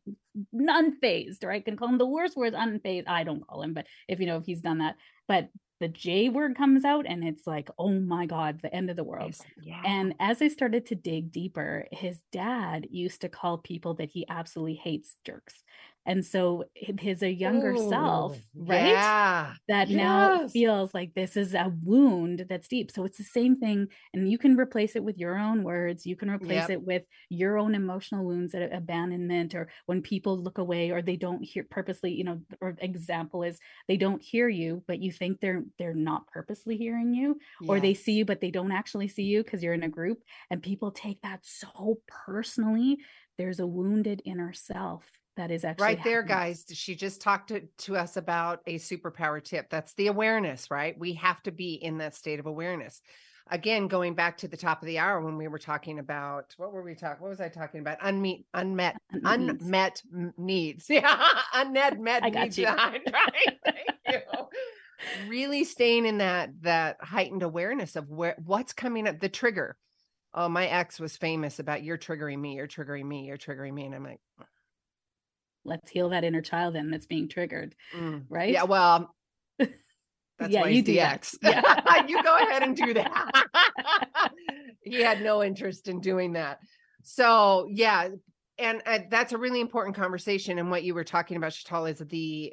Speaker 2: unfazed, right? Can call him the worst words, unfazed. I don't call him, but if, you know, if he's done that, but the J word comes out and it's like, oh my God, the end of the world.
Speaker 1: Yes. Yeah.
Speaker 2: And as I started to dig deeper, his dad used to call people that he absolutely hates jerks. And so his a younger
Speaker 1: Ooh,
Speaker 2: self, right?
Speaker 1: Yeah.
Speaker 2: That now
Speaker 1: Yes.
Speaker 2: feels like this is a wound that's deep. So it's the same thing. And you can replace it with your own words. You can replace
Speaker 1: Yep.
Speaker 2: it with your own emotional wounds, at abandonment, or when people look away or they don't hear purposely, you know, or example is they don't hear you, but you think they're they're not purposely hearing you, or they
Speaker 1: Yes.
Speaker 2: see you, but they don't actually see you because you're in a group, and people take that so personally. There's a wounded inner self that is actually
Speaker 1: Right there,
Speaker 2: happening.
Speaker 1: guys. She just talked to, to us about a superpower tip. That's the awareness, right? We have to be in that state of awareness. Again, going back to the top of the hour when we were talking about, what were we talking? What was I talking about? Unmet, unmet,
Speaker 2: Unmet needs.
Speaker 1: unmet m- needs. Yeah. Unmet met
Speaker 2: I got
Speaker 1: needs.
Speaker 2: you.
Speaker 1: Right. Thank you. Really staying in that, that heightened awareness of where, what's coming up, the trigger. Oh, my ex was famous about you're triggering me, you're triggering me, you're triggering me. And I'm like,
Speaker 2: Let's heal that inner child then that's being triggered,
Speaker 1: mm,
Speaker 2: right?
Speaker 1: yeah, well, that's
Speaker 2: Yeah,
Speaker 1: why
Speaker 2: you
Speaker 1: he's
Speaker 2: do
Speaker 1: the
Speaker 2: that.
Speaker 1: ex.
Speaker 2: Yeah.
Speaker 1: You go ahead and do that. He had no interest in doing that. So yeah, and uh, that's a really important conversation. And what you were talking about, Chantal, is the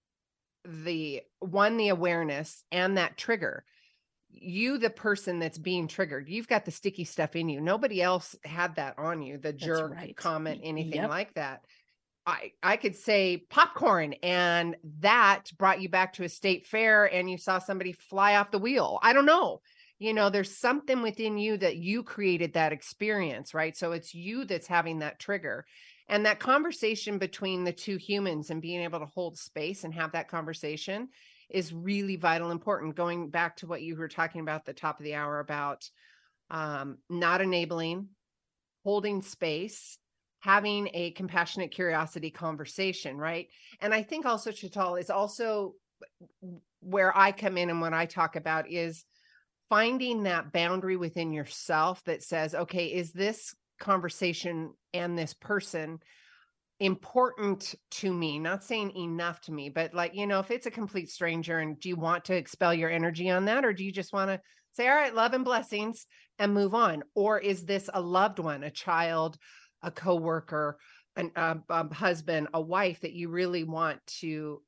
Speaker 1: the one, the awareness and that trigger. You, the person that's being triggered, you've got the sticky stuff in you. Nobody else had that on you, the jerk,
Speaker 2: right.
Speaker 1: comment, anything
Speaker 2: Yep.
Speaker 1: like that. I, I could say popcorn, and that brought you back to a state fair and you saw somebody fly off the wheel. I don't know. You know, there's something within you that you created that experience, right? So it's you that's having that trigger. And that conversation between the two humans and being able to hold space and have that conversation is really vital, important. Going back to what you were talking about at the top of the hour about um, not enabling, holding space, having a compassionate curiosity conversation, right? And I think also, Chantal, is also where I come in, and what I talk about is finding that boundary within yourself that says, okay, is this conversation and this person important to me? Not saying enough to me, but like, you know, if it's a complete stranger, and do you want to expel your energy on that? Or do you just want to say, all right, love and blessings and move on? Or is this a loved one, a child, a coworker, an, a, a husband, a wife that you really want to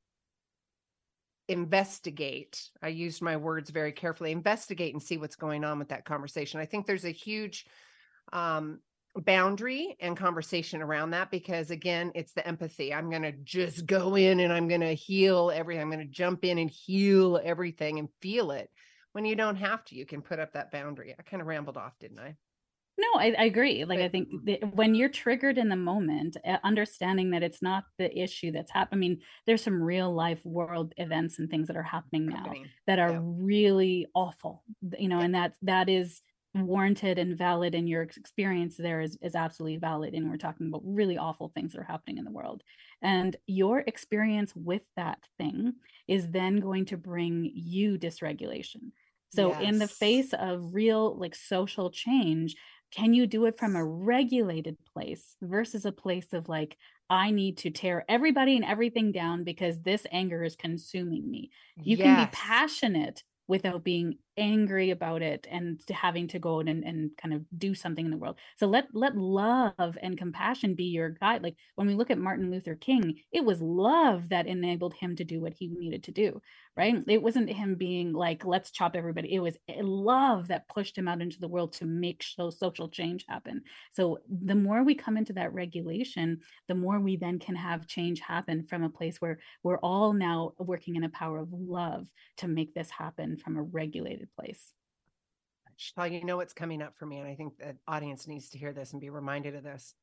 Speaker 1: investigate? I used my words very carefully. Investigate and see what's going on with that conversation. I think there's a huge um, boundary and conversation around that, because again, it's the empathy. I'm going to just go in and I'm going to heal everything. I'm going to jump in and heal everything and feel it, when you don't have to. You can put up that boundary. I kind of rambled off, didn't I?
Speaker 2: No, I, I agree. Like,
Speaker 1: But-
Speaker 2: I think that when you're triggered in the moment, uh, understanding that it's not the issue that's happening. I mean, there's some real life world events and things that are happening now
Speaker 1: Happening.
Speaker 2: that are
Speaker 1: Yeah.
Speaker 2: really awful, you know,
Speaker 1: Yeah.
Speaker 2: and that that is warranted and valid, and your experience there is, is absolutely valid. And we're talking about really awful things that are happening in the world. And your experience with that thing is then going to bring you dysregulation. So in the
Speaker 1: Yes.
Speaker 2: face of real like social change, can you do it from a regulated place versus a place of like, I need to tear everybody and everything down because this anger is consuming me? You can be
Speaker 1: Yes.
Speaker 2: passionate without being angry about it and to having to go and, and kind of do something in the world. So let let love and compassion be your guide. Like when we look at Martin Luther King, it was love that enabled him to do what he needed to do, right? It wasn't him being like, let's chop everybody. It was love that pushed him out into the world to make so social change happen. So the more we come into that regulation, the more we then can have change happen from a place where we're all now working in a power of love to make this happen from a regulated place.
Speaker 1: Chantal, you know what's coming up for me, and I think the audience needs to hear this and be reminded of this.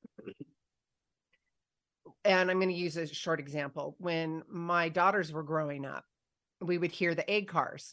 Speaker 1: And I'm going to use a short example. When my daughters were growing up, we would hear the A I D cars.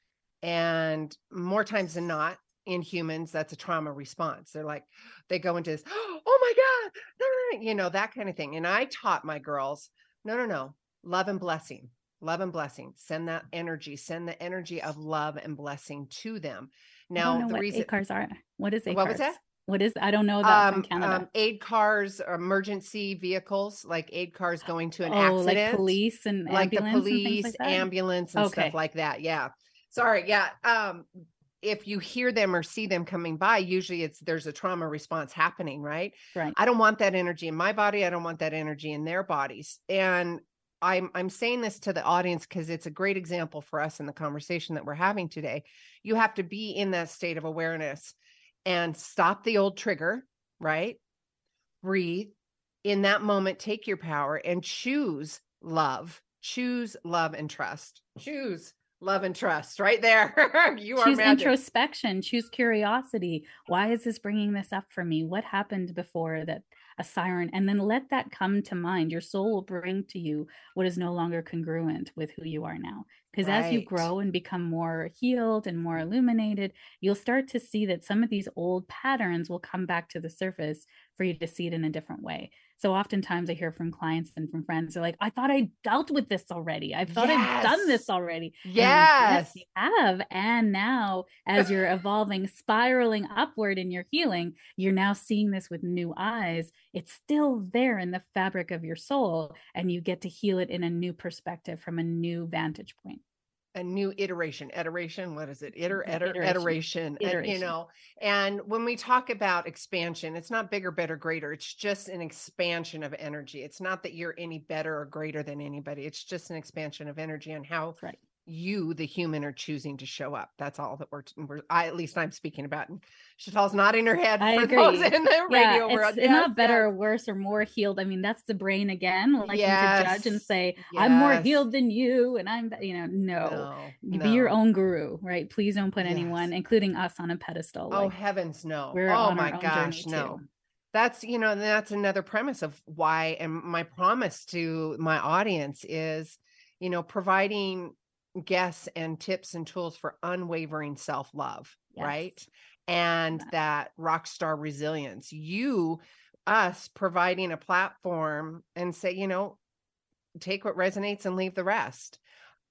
Speaker 1: And more times than not, in humans, that's a trauma response. They're like, they go into this, oh my God, you know, that kind of thing. And I taught my girls, no, no, no, love and blessing, love and blessing. Send that energy, send the energy of love and blessing to them. Now,
Speaker 2: I don't know
Speaker 1: the
Speaker 2: what
Speaker 1: reason
Speaker 2: A cars are. What is A
Speaker 1: What
Speaker 2: cars?
Speaker 1: was that?
Speaker 2: What is, I don't know that
Speaker 1: um,
Speaker 2: from Canada.
Speaker 1: Um, A I D cars, emergency vehicles, like A I D cars going to an
Speaker 2: oh,
Speaker 1: accident.
Speaker 2: like police and
Speaker 1: like the
Speaker 2: ambulance and things
Speaker 1: police,
Speaker 2: like that?
Speaker 1: ambulance and
Speaker 2: Okay.
Speaker 1: stuff like that. Yeah. Sorry. Yeah. Um, if you hear them or see them coming by, usually it's there's a trauma response happening, right?
Speaker 2: Right.
Speaker 1: I don't want that energy in my body. I don't want that energy in their bodies. And I'm I'm saying this to the audience because it's a great example for us in the conversation that we're having today. You have to be in that state of awareness and stop the old trigger, right? Breathe. In that moment, take your power and choose love. Choose love and trust. Choose love and trust right there. You are
Speaker 2: choose
Speaker 1: magic.
Speaker 2: Introspection, choose curiosity. Why is this bringing this up for me? What happened before that a siren? And then let that come to mind. Your soul will bring to you what is no longer congruent with who you are now. Because right. as you grow and become more healed and more illuminated, you'll start to see that some of these old patterns will come back to the surface for you to see it in a different way. So oftentimes I hear from clients and from friends, they're like, I thought I dealt with this already. I thought yes. I'd done this already.
Speaker 1: Yes.
Speaker 2: Like, yes, you have. And now as you're evolving, spiraling upward in your healing, you're now seeing this with new eyes. It's still there in the fabric of your soul, and you get to heal it in a new perspective from a new vantage point.
Speaker 1: A new iteration, iteration, what is it? Iter, iter, iteration, iteration.
Speaker 2: iteration.
Speaker 1: And, you know, and when we talk about expansion, it's not bigger, better, greater. It's just an expansion of energy. It's not that you're any better or greater than anybody. It's just an expansion of energy and how
Speaker 2: right.
Speaker 1: you, the human, are choosing to show up. That's all that we're, we're I, at least I'm speaking about. And Chantal's nodding her head.
Speaker 2: I
Speaker 1: for
Speaker 2: agree.
Speaker 1: Those in the
Speaker 2: yeah,
Speaker 1: radio
Speaker 2: it's,
Speaker 1: world.
Speaker 2: It's
Speaker 1: yes,
Speaker 2: not better
Speaker 1: yes.
Speaker 2: or worse or more healed. I mean, that's the brain again, liking
Speaker 1: yes.
Speaker 2: to judge and say,
Speaker 1: yes.
Speaker 2: I'm more healed than you. And I'm, you know, no,
Speaker 1: no
Speaker 2: be
Speaker 1: no.
Speaker 2: your own guru, right? Please don't put
Speaker 1: yes.
Speaker 2: anyone, including us, on a pedestal.
Speaker 1: Oh,
Speaker 2: like,
Speaker 1: heavens, no.
Speaker 2: We're
Speaker 1: oh
Speaker 2: on
Speaker 1: my
Speaker 2: our own
Speaker 1: gosh,
Speaker 2: journey
Speaker 1: no.
Speaker 2: too.
Speaker 1: That's, you know, that's another premise of why, and my promise to my audience is, you know, providing guests and tips and tools for unwavering self-love, yes. right? And that. that rock star resilience. You, us providing a platform and say, you know, take what resonates and leave the rest.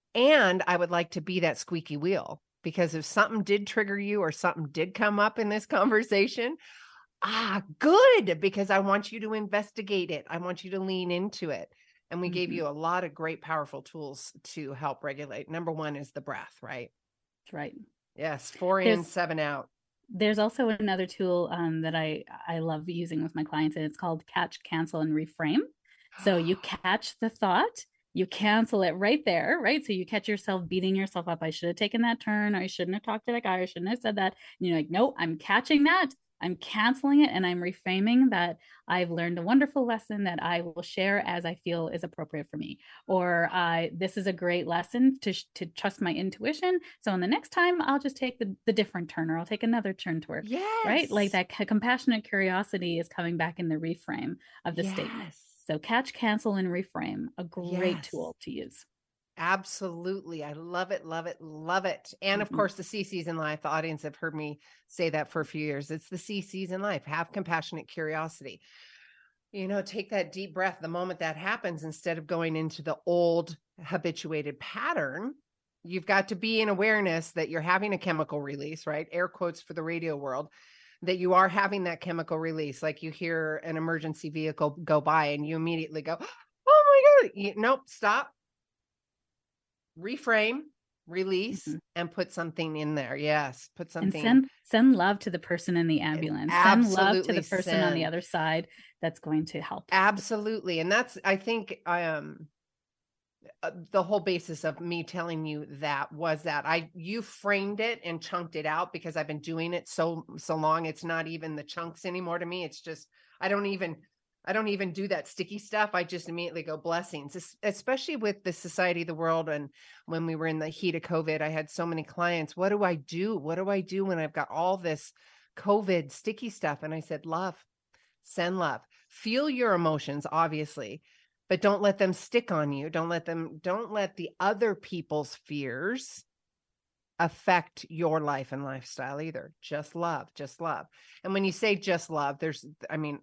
Speaker 1: And I would like to be that squeaky wheel, because if something did trigger you or something did come up in this conversation, ah, good, because I want you to investigate it. I want you to lean into it. And we mm-hmm. gave you a lot of great, powerful tools to help regulate. Number one is the breath, right?
Speaker 2: That's right.
Speaker 1: Yes. Four
Speaker 2: there's,
Speaker 1: in, seven out.
Speaker 2: There's also another tool um, that I, I love using with my clients, and it's called Catch, Cancel, and Reframe. So you catch the thought, you cancel it right there, right? So you catch yourself beating yourself up. I should have taken that turn. Or I shouldn't have talked to that guy. I shouldn't have said that. And you're like, no, I'm catching that. I'm canceling it and I'm reframing that I've learned a wonderful lesson that I will share as I feel is appropriate for me. Or uh, this is a great lesson to, to trust my intuition. So in the next time, I'll just take the, the different turn, or I'll take another turn to work.
Speaker 1: Yes.
Speaker 2: Right? Like that compassionate curiosity is coming back in the reframe of the
Speaker 1: yes.
Speaker 2: statement. So catch, cancel, and reframe, a great
Speaker 1: yes.
Speaker 2: tool to use.
Speaker 1: Absolutely. I love it, love it, love it. And of
Speaker 2: Mhm.
Speaker 1: course, the C Cs in life, the audience have heard me say that for a few years. It's the C Cs in life. Have compassionate curiosity. You know, take that deep breath the moment that happens, instead of going into the old habituated pattern. You've got to be in awareness that you're having a chemical release, right? Air quotes for the radio world, that you are having that chemical release. Like you hear an emergency vehicle go by and you immediately go, oh my God, you, nope, stop. Reframe, release, mm-hmm. and put something in there. Yes, put something.
Speaker 2: And send send love to the person in the ambulance. Send love to the person
Speaker 1: send.
Speaker 2: on the other side. That's going to help.
Speaker 1: Absolutely, and that's I think um uh, the whole basis of me telling you that was that I you framed it and chunked it out, because I've been doing it so so long. It's not even the chunks anymore to me. It's just I don't even. I don't even do that sticky stuff. I just immediately go blessings, especially with the society of the world. And when we were in the heat of COVID, I had so many clients. What do I do? What do I do when I've got all this COVID sticky stuff? And I said, love, send love, feel your emotions, obviously, but don't let them stick on you. Don't let them, don't let the other people's fears affect your life and lifestyle either. Just love, just love. And when you say just love, there's, I mean,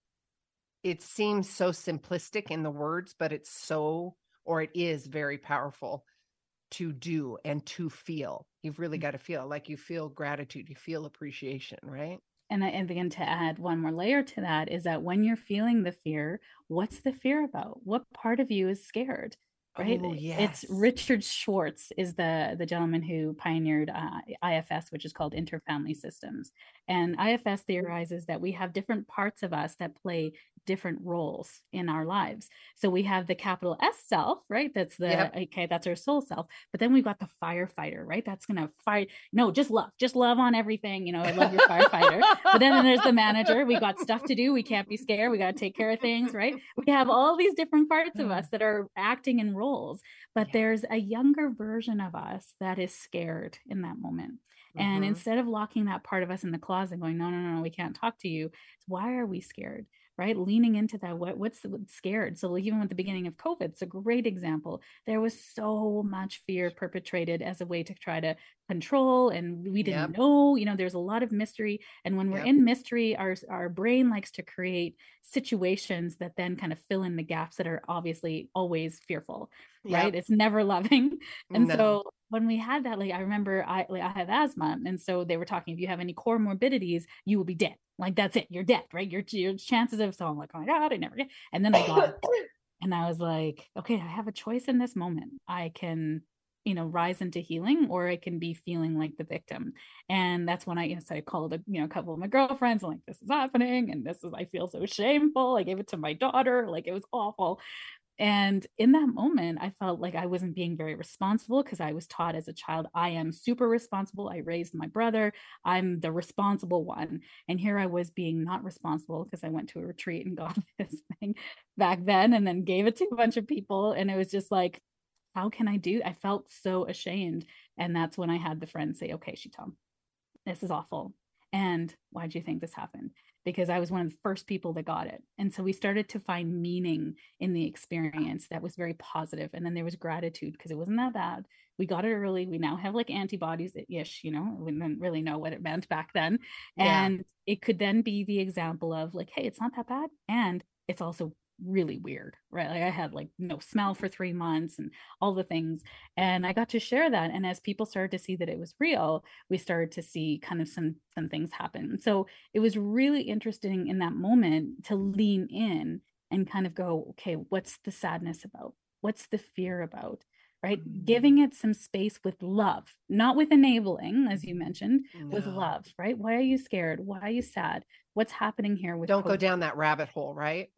Speaker 1: it seems so simplistic in the words, but it's so, or it is very powerful to do and to feel. You've really got to feel like you feel gratitude, you feel appreciation, right?
Speaker 2: And, and again, to add one more layer to that is that when you're feeling the fear, what's the fear about? What part of you is scared? Right.
Speaker 1: Oh, yes.
Speaker 2: It's Richard Schwartz is the, the gentleman who pioneered uh, I F S, which is called interfamily systems. And I F S theorizes that we have different parts of us that play different roles in our lives. So we have the capital S self, right? That's the, yep. okay, that's our soul self. But then we've got the firefighter, right? That's going to fight. No, just love, just love on everything. You know, I love your firefighter. But then, then there's the manager. We got stuff to do. We can't be scared. We got to take care of things, right? We have all these different parts of us that are acting in roles, but yeah. there's a younger version of us that is scared in that moment. Mm-hmm. And instead of locking that part of us in the closet and going, no, no, no, no, we can't talk to you. It's why are we scared? Right? Leaning into that. What, what's the, what's scared? So even with the beginning of COVID, it's a great example. There was so much fear perpetrated as a way to try to control. And we didn't yep. know, you know, there's a lot of mystery. And when we're yep. in mystery, our, our brain likes to create situations that then kind of fill in the gaps that are obviously always fearful, yep. right? It's never loving. And no. so when we had that, like, I remember I, like, I have asthma. And so they were talking, if you have any comorbidities, you will be dead. Like, that's it. You're dead, right? Your, your chances of, so I'm like, oh my God, I never get. And then I got it. And I was like, okay, I have a choice in this moment. I can, you know, rise into healing, or I can be feeling like the victim. And that's when I, you know, so I called a, you know, a couple of my girlfriends. I'm like, this is happening. And this is, I feel so shameful. I gave it to my daughter. Like, it was awful. And in that moment, I felt like I wasn't being very responsible, because I was taught as a child, I am super responsible. I raised my brother. I'm the responsible one. And here I was being not responsible, because I went to a retreat and got this thing back then and then gave it to a bunch of people. And it was just like, how can I do? I felt so ashamed. And that's when I had the friend say, okay, Sheetal, this is awful. And why'd you think this happened? Because I was one of the first people that got it. And so we started to find meaning in the experience that was very positive. And then there was gratitude, because it wasn't that bad. We got it early. We now have like antibodies-ish, you know, we didn't really know what it meant back then. And yeah. it could then be the example of like, hey, it's not that bad. And it's also really weird, right? Like, I had like no smell for three months and all the things. And I got to share that. And as people started to see that it was real, we started to see kind of some, some things happen. So it was really interesting in that moment to lean in and kind of go, okay, what's the sadness about? What's the fear about? Right? Mm-hmm. Giving it some space with love, not with enabling, as you mentioned, no. with love, right? Why are you scared? Why are you sad? What's happening here with
Speaker 1: Don't
Speaker 2: COVID?
Speaker 1: Go down that rabbit hole, right?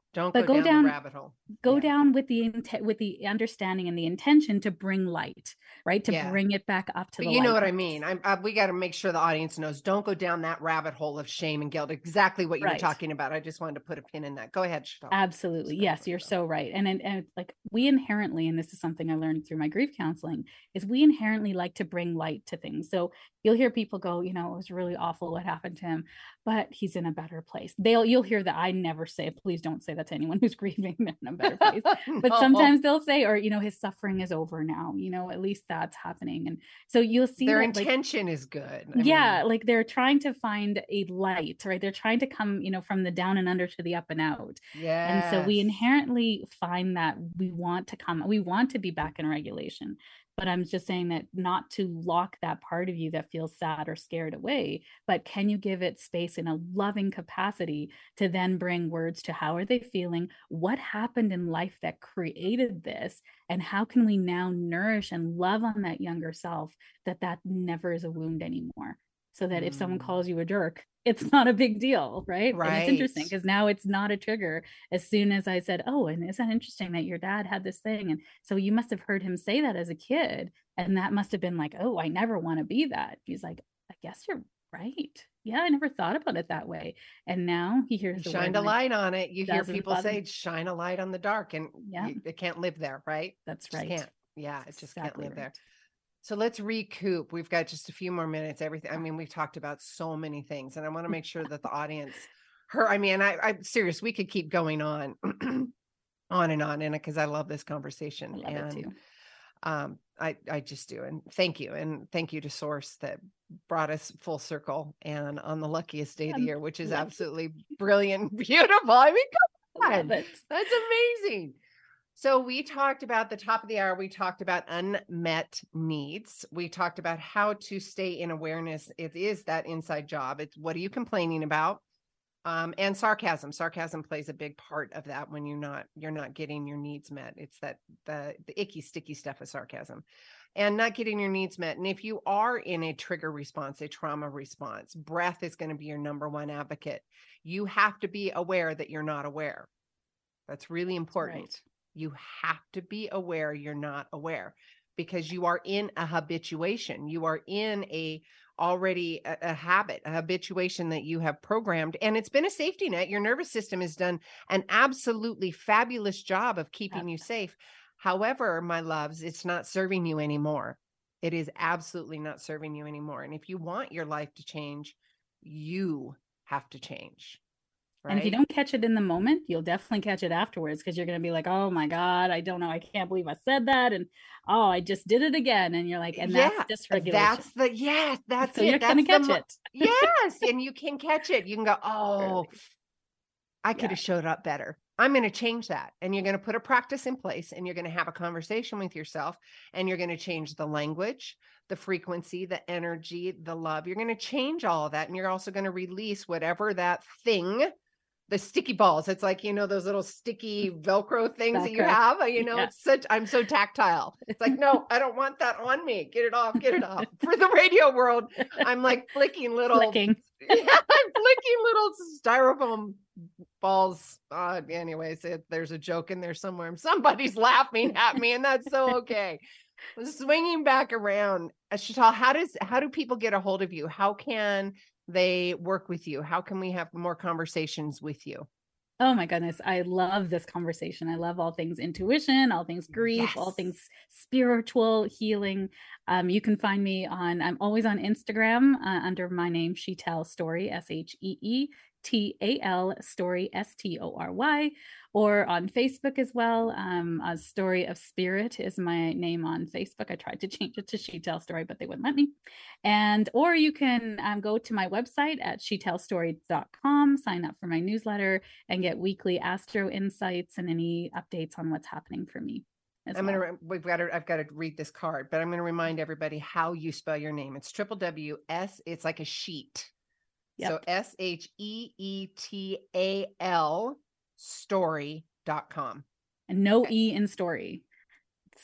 Speaker 1: Don't
Speaker 2: but
Speaker 1: go,
Speaker 2: go
Speaker 1: down,
Speaker 2: down
Speaker 1: the rabbit hole.
Speaker 2: go
Speaker 1: Yeah.
Speaker 2: down with the intent, with the understanding and the intention to bring light, right? To
Speaker 1: Yeah.
Speaker 2: bring it back up to
Speaker 1: But
Speaker 2: the
Speaker 1: you know
Speaker 2: light.
Speaker 1: what I mean? I'm, I, we got to make sure the audience knows. Don't go down that rabbit hole of shame and guilt. Exactly what you were
Speaker 2: Right.
Speaker 1: talking about. I just wanted to put a pin in that. Go ahead, Chantal.
Speaker 2: Absolutely.
Speaker 1: Just
Speaker 2: Yes,
Speaker 1: go.
Speaker 2: you're so right. And, and and like we inherently, and this is something I learned through my grief counseling, is we inherently like to bring light to things. So you'll hear people go, you know, it was really awful what happened to him, but he's in a better place. They'll you'll hear that. I never say, please don't say that to anyone who's grieving, they're in a better place.
Speaker 1: No.
Speaker 2: But sometimes they'll say, or you know, his suffering is over now, you know, at least that's happening. And so you'll see
Speaker 1: their
Speaker 2: that,
Speaker 1: intention
Speaker 2: like,
Speaker 1: is good. I
Speaker 2: yeah,
Speaker 1: mean,
Speaker 2: like they're trying to find a light, right? They're trying to come, you know, from the down and under to the up and out.
Speaker 1: yes.
Speaker 2: And so we inherently find that we want to come, we want to be back in regulation. But I'm just saying that not to lock that part of you that feels sad or scared away, but can you give it space in a loving capacity to then bring words to how are they feeling? What happened in life that created this? And how can we now nourish and love on that younger self that that never is a wound anymore? So that mm. if someone calls you a jerk, it's not a big deal, right?
Speaker 1: Right.
Speaker 2: And it's interesting because now it's not a trigger. As soon as I said, oh, and isn't that interesting that your dad had this thing? And so you must have heard him say that as a kid. And that must have been like, oh, I never want to be that. He's like, I guess you're right. Yeah, I never thought about it that way. And now he hears the
Speaker 1: shine a light on it. You hear people
Speaker 2: bother.
Speaker 1: say, shine a light on the dark, and
Speaker 2: yeah.
Speaker 1: you, it can't live there, right?
Speaker 2: That's
Speaker 1: just
Speaker 2: right.
Speaker 1: Can't. Yeah, it just
Speaker 2: exactly
Speaker 1: can't live
Speaker 2: right.
Speaker 1: there. So let's recoup. We've got just a few more minutes. Everything. I mean, we've talked about so many things, and I want to make sure that the audience, her. I mean, I, I'm serious. We could keep going on, on and on, and because I love this conversation.
Speaker 2: I love
Speaker 1: and,
Speaker 2: it too.
Speaker 1: Um, I I just do, and thank you, and thank you to Source that brought us full circle, and on the luckiest day of the year, which is lucky. Absolutely brilliant, beautiful. I mean, come on, that's amazing. So we talked about the top of the hour. We talked about unmet needs. We talked about how to stay in awareness. It is that inside job. It's what are you complaining about? Um, and sarcasm. Sarcasm plays a big part of that when you're not you're not getting your needs met. It's that the the icky, sticky stuff of sarcasm, and not getting your needs met. And if you are in a trigger response, a trauma response, breath is going to be your number one advocate. You have to be aware that you're not aware. That's really important. Right. You have to be aware you're not aware, because you are in a habituation. You are in a already a, a habit, a habituation that you have programmed, and it's been a safety net. Your nervous system has done an absolutely fabulous job of keeping you safe. However, my loves, it's not serving you anymore. It is absolutely not serving you anymore. And if you want your life to change, you have to change. Right?
Speaker 2: And if you don't catch it in the moment, you'll definitely catch it afterwards, because you're going to be like, oh my God, I don't know. I can't believe I said that. And oh, I just did it again. And you're like, and
Speaker 1: yeah,
Speaker 2: that's dysregulation.
Speaker 1: That's the, yes, that's
Speaker 2: so
Speaker 1: it.
Speaker 2: you're
Speaker 1: going
Speaker 2: to catch
Speaker 1: the,
Speaker 2: it.
Speaker 1: Yes. And you can catch it. You can go, oh, I could yeah. have showed up better. I'm going to change that. And you're going to put a practice in place, and you're going to have a conversation with yourself, and you're going to change the language, the frequency, the energy, the love. You're going to change all of that. And you're also going to release whatever that thing, the sticky balls. It's like, you know, those little sticky Velcro things Velcro. that you have, you know, yeah. it's such, I'm so tactile. It's like, no, I don't want that on me. Get it off, get it off. For the radio world, I'm like flicking little,
Speaker 2: Flicking.
Speaker 1: yeah, I'm flicking little styrofoam balls. Uh, anyways, it, there's a joke in there somewhere. Somebody's laughing at me, and that's so okay. Swinging back around. Chantal, how does, how do people get a hold of you? How can they work with you? How can we have more conversations with you?
Speaker 2: Oh my goodness. I love this conversation. I love all things intuition, all things grief, yes. all things spiritual healing. Um, you can find me on, I'm always on Instagram uh, under my name, Sheetal Story, S H E E T A L Story, S T O R Y, or on Facebook as well. Um, a Story of Spirit is my name on Facebook. I tried to change it to Sheetal Story, but they wouldn't let me. And, or you can um, go to my website at sheetal story dot com, sign up for my newsletter, and get weekly astro insights and any updates on what's happening for me.
Speaker 1: I'm well. gonna we've got to I've got to read this card, but I'm gonna remind everybody how you spell your name. It's triple W S. It's like a sheet. Yep. So S H E E T A L story dot com.
Speaker 2: And no okay. E in story. It's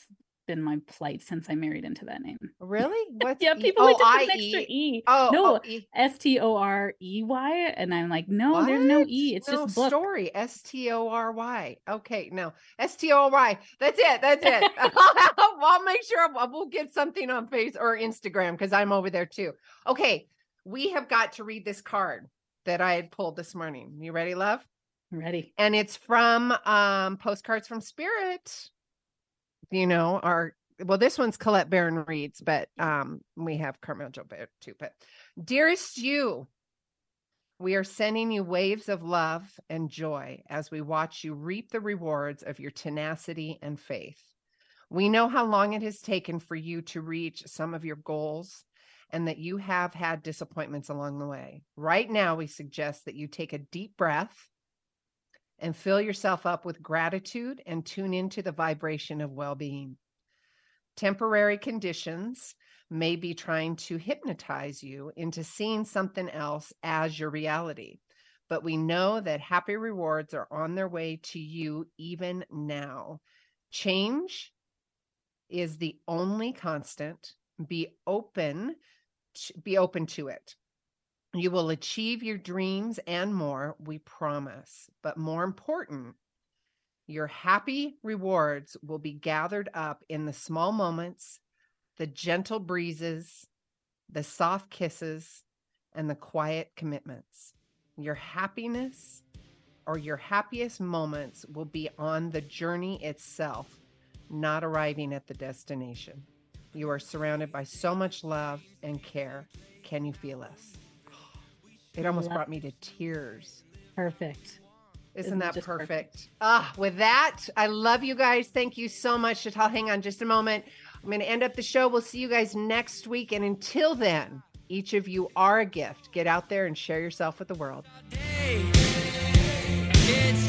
Speaker 2: been my plight since I married into that name.
Speaker 1: Really? What's
Speaker 2: yeah,
Speaker 1: E?
Speaker 2: people
Speaker 1: Oh,
Speaker 2: like to put
Speaker 1: I
Speaker 2: an extra
Speaker 1: E.
Speaker 2: E.
Speaker 1: Oh,
Speaker 2: no,
Speaker 1: oh, E.
Speaker 2: S T O R E Y. And I'm like, no,
Speaker 1: What?
Speaker 2: there's no E. It's
Speaker 1: no
Speaker 2: just book.
Speaker 1: story. S T O R Y. Okay, no. S T O R Y. That's it. That's it. I'll, I'll make sure we'll get something on Face or Instagram because I'm over there too. Okay, we have got to read this card that I had pulled this morning. You ready, love?
Speaker 2: Ready.
Speaker 1: And it's from um, Postcards from Spirit. You know, our, well, this one's Colette Barron reads, but um, we have Carmel Joubert too. But dearest you, we are sending you waves of love and joy as we watch you reap the rewards of your tenacity and faith. We know how long it has taken for you to reach some of your goals and that you have had disappointments along the way. Right now, we suggest that you take a deep breath and fill yourself up with gratitude and tune into the vibration of well-being. Temporary conditions may be trying to hypnotize you into seeing something else as your reality, but we know that happy rewards are on their way to you even now. Change is the only constant. Be open, to, be open to it. You will achieve your dreams and more, we promise. But more important, your happy rewards will be gathered up in the small moments, the gentle breezes, the soft kisses, and the quiet commitments. Your happiness or your happiest moments will be on the journey itself, not arriving at the destination. You are surrounded by so much love and care. Can you feel us? It almost brought me to tears.
Speaker 2: Perfect.
Speaker 1: Isn't,
Speaker 2: Isn't
Speaker 1: that
Speaker 2: just
Speaker 1: perfect?
Speaker 2: perfect?
Speaker 1: Ah, with that, I love you guys. Thank you so much. Chantal, hang on just a moment. I'm going to end up the show. We'll see you guys next week. And until then, each of you are a gift. Get out there and share yourself with the world.
Speaker 6: It's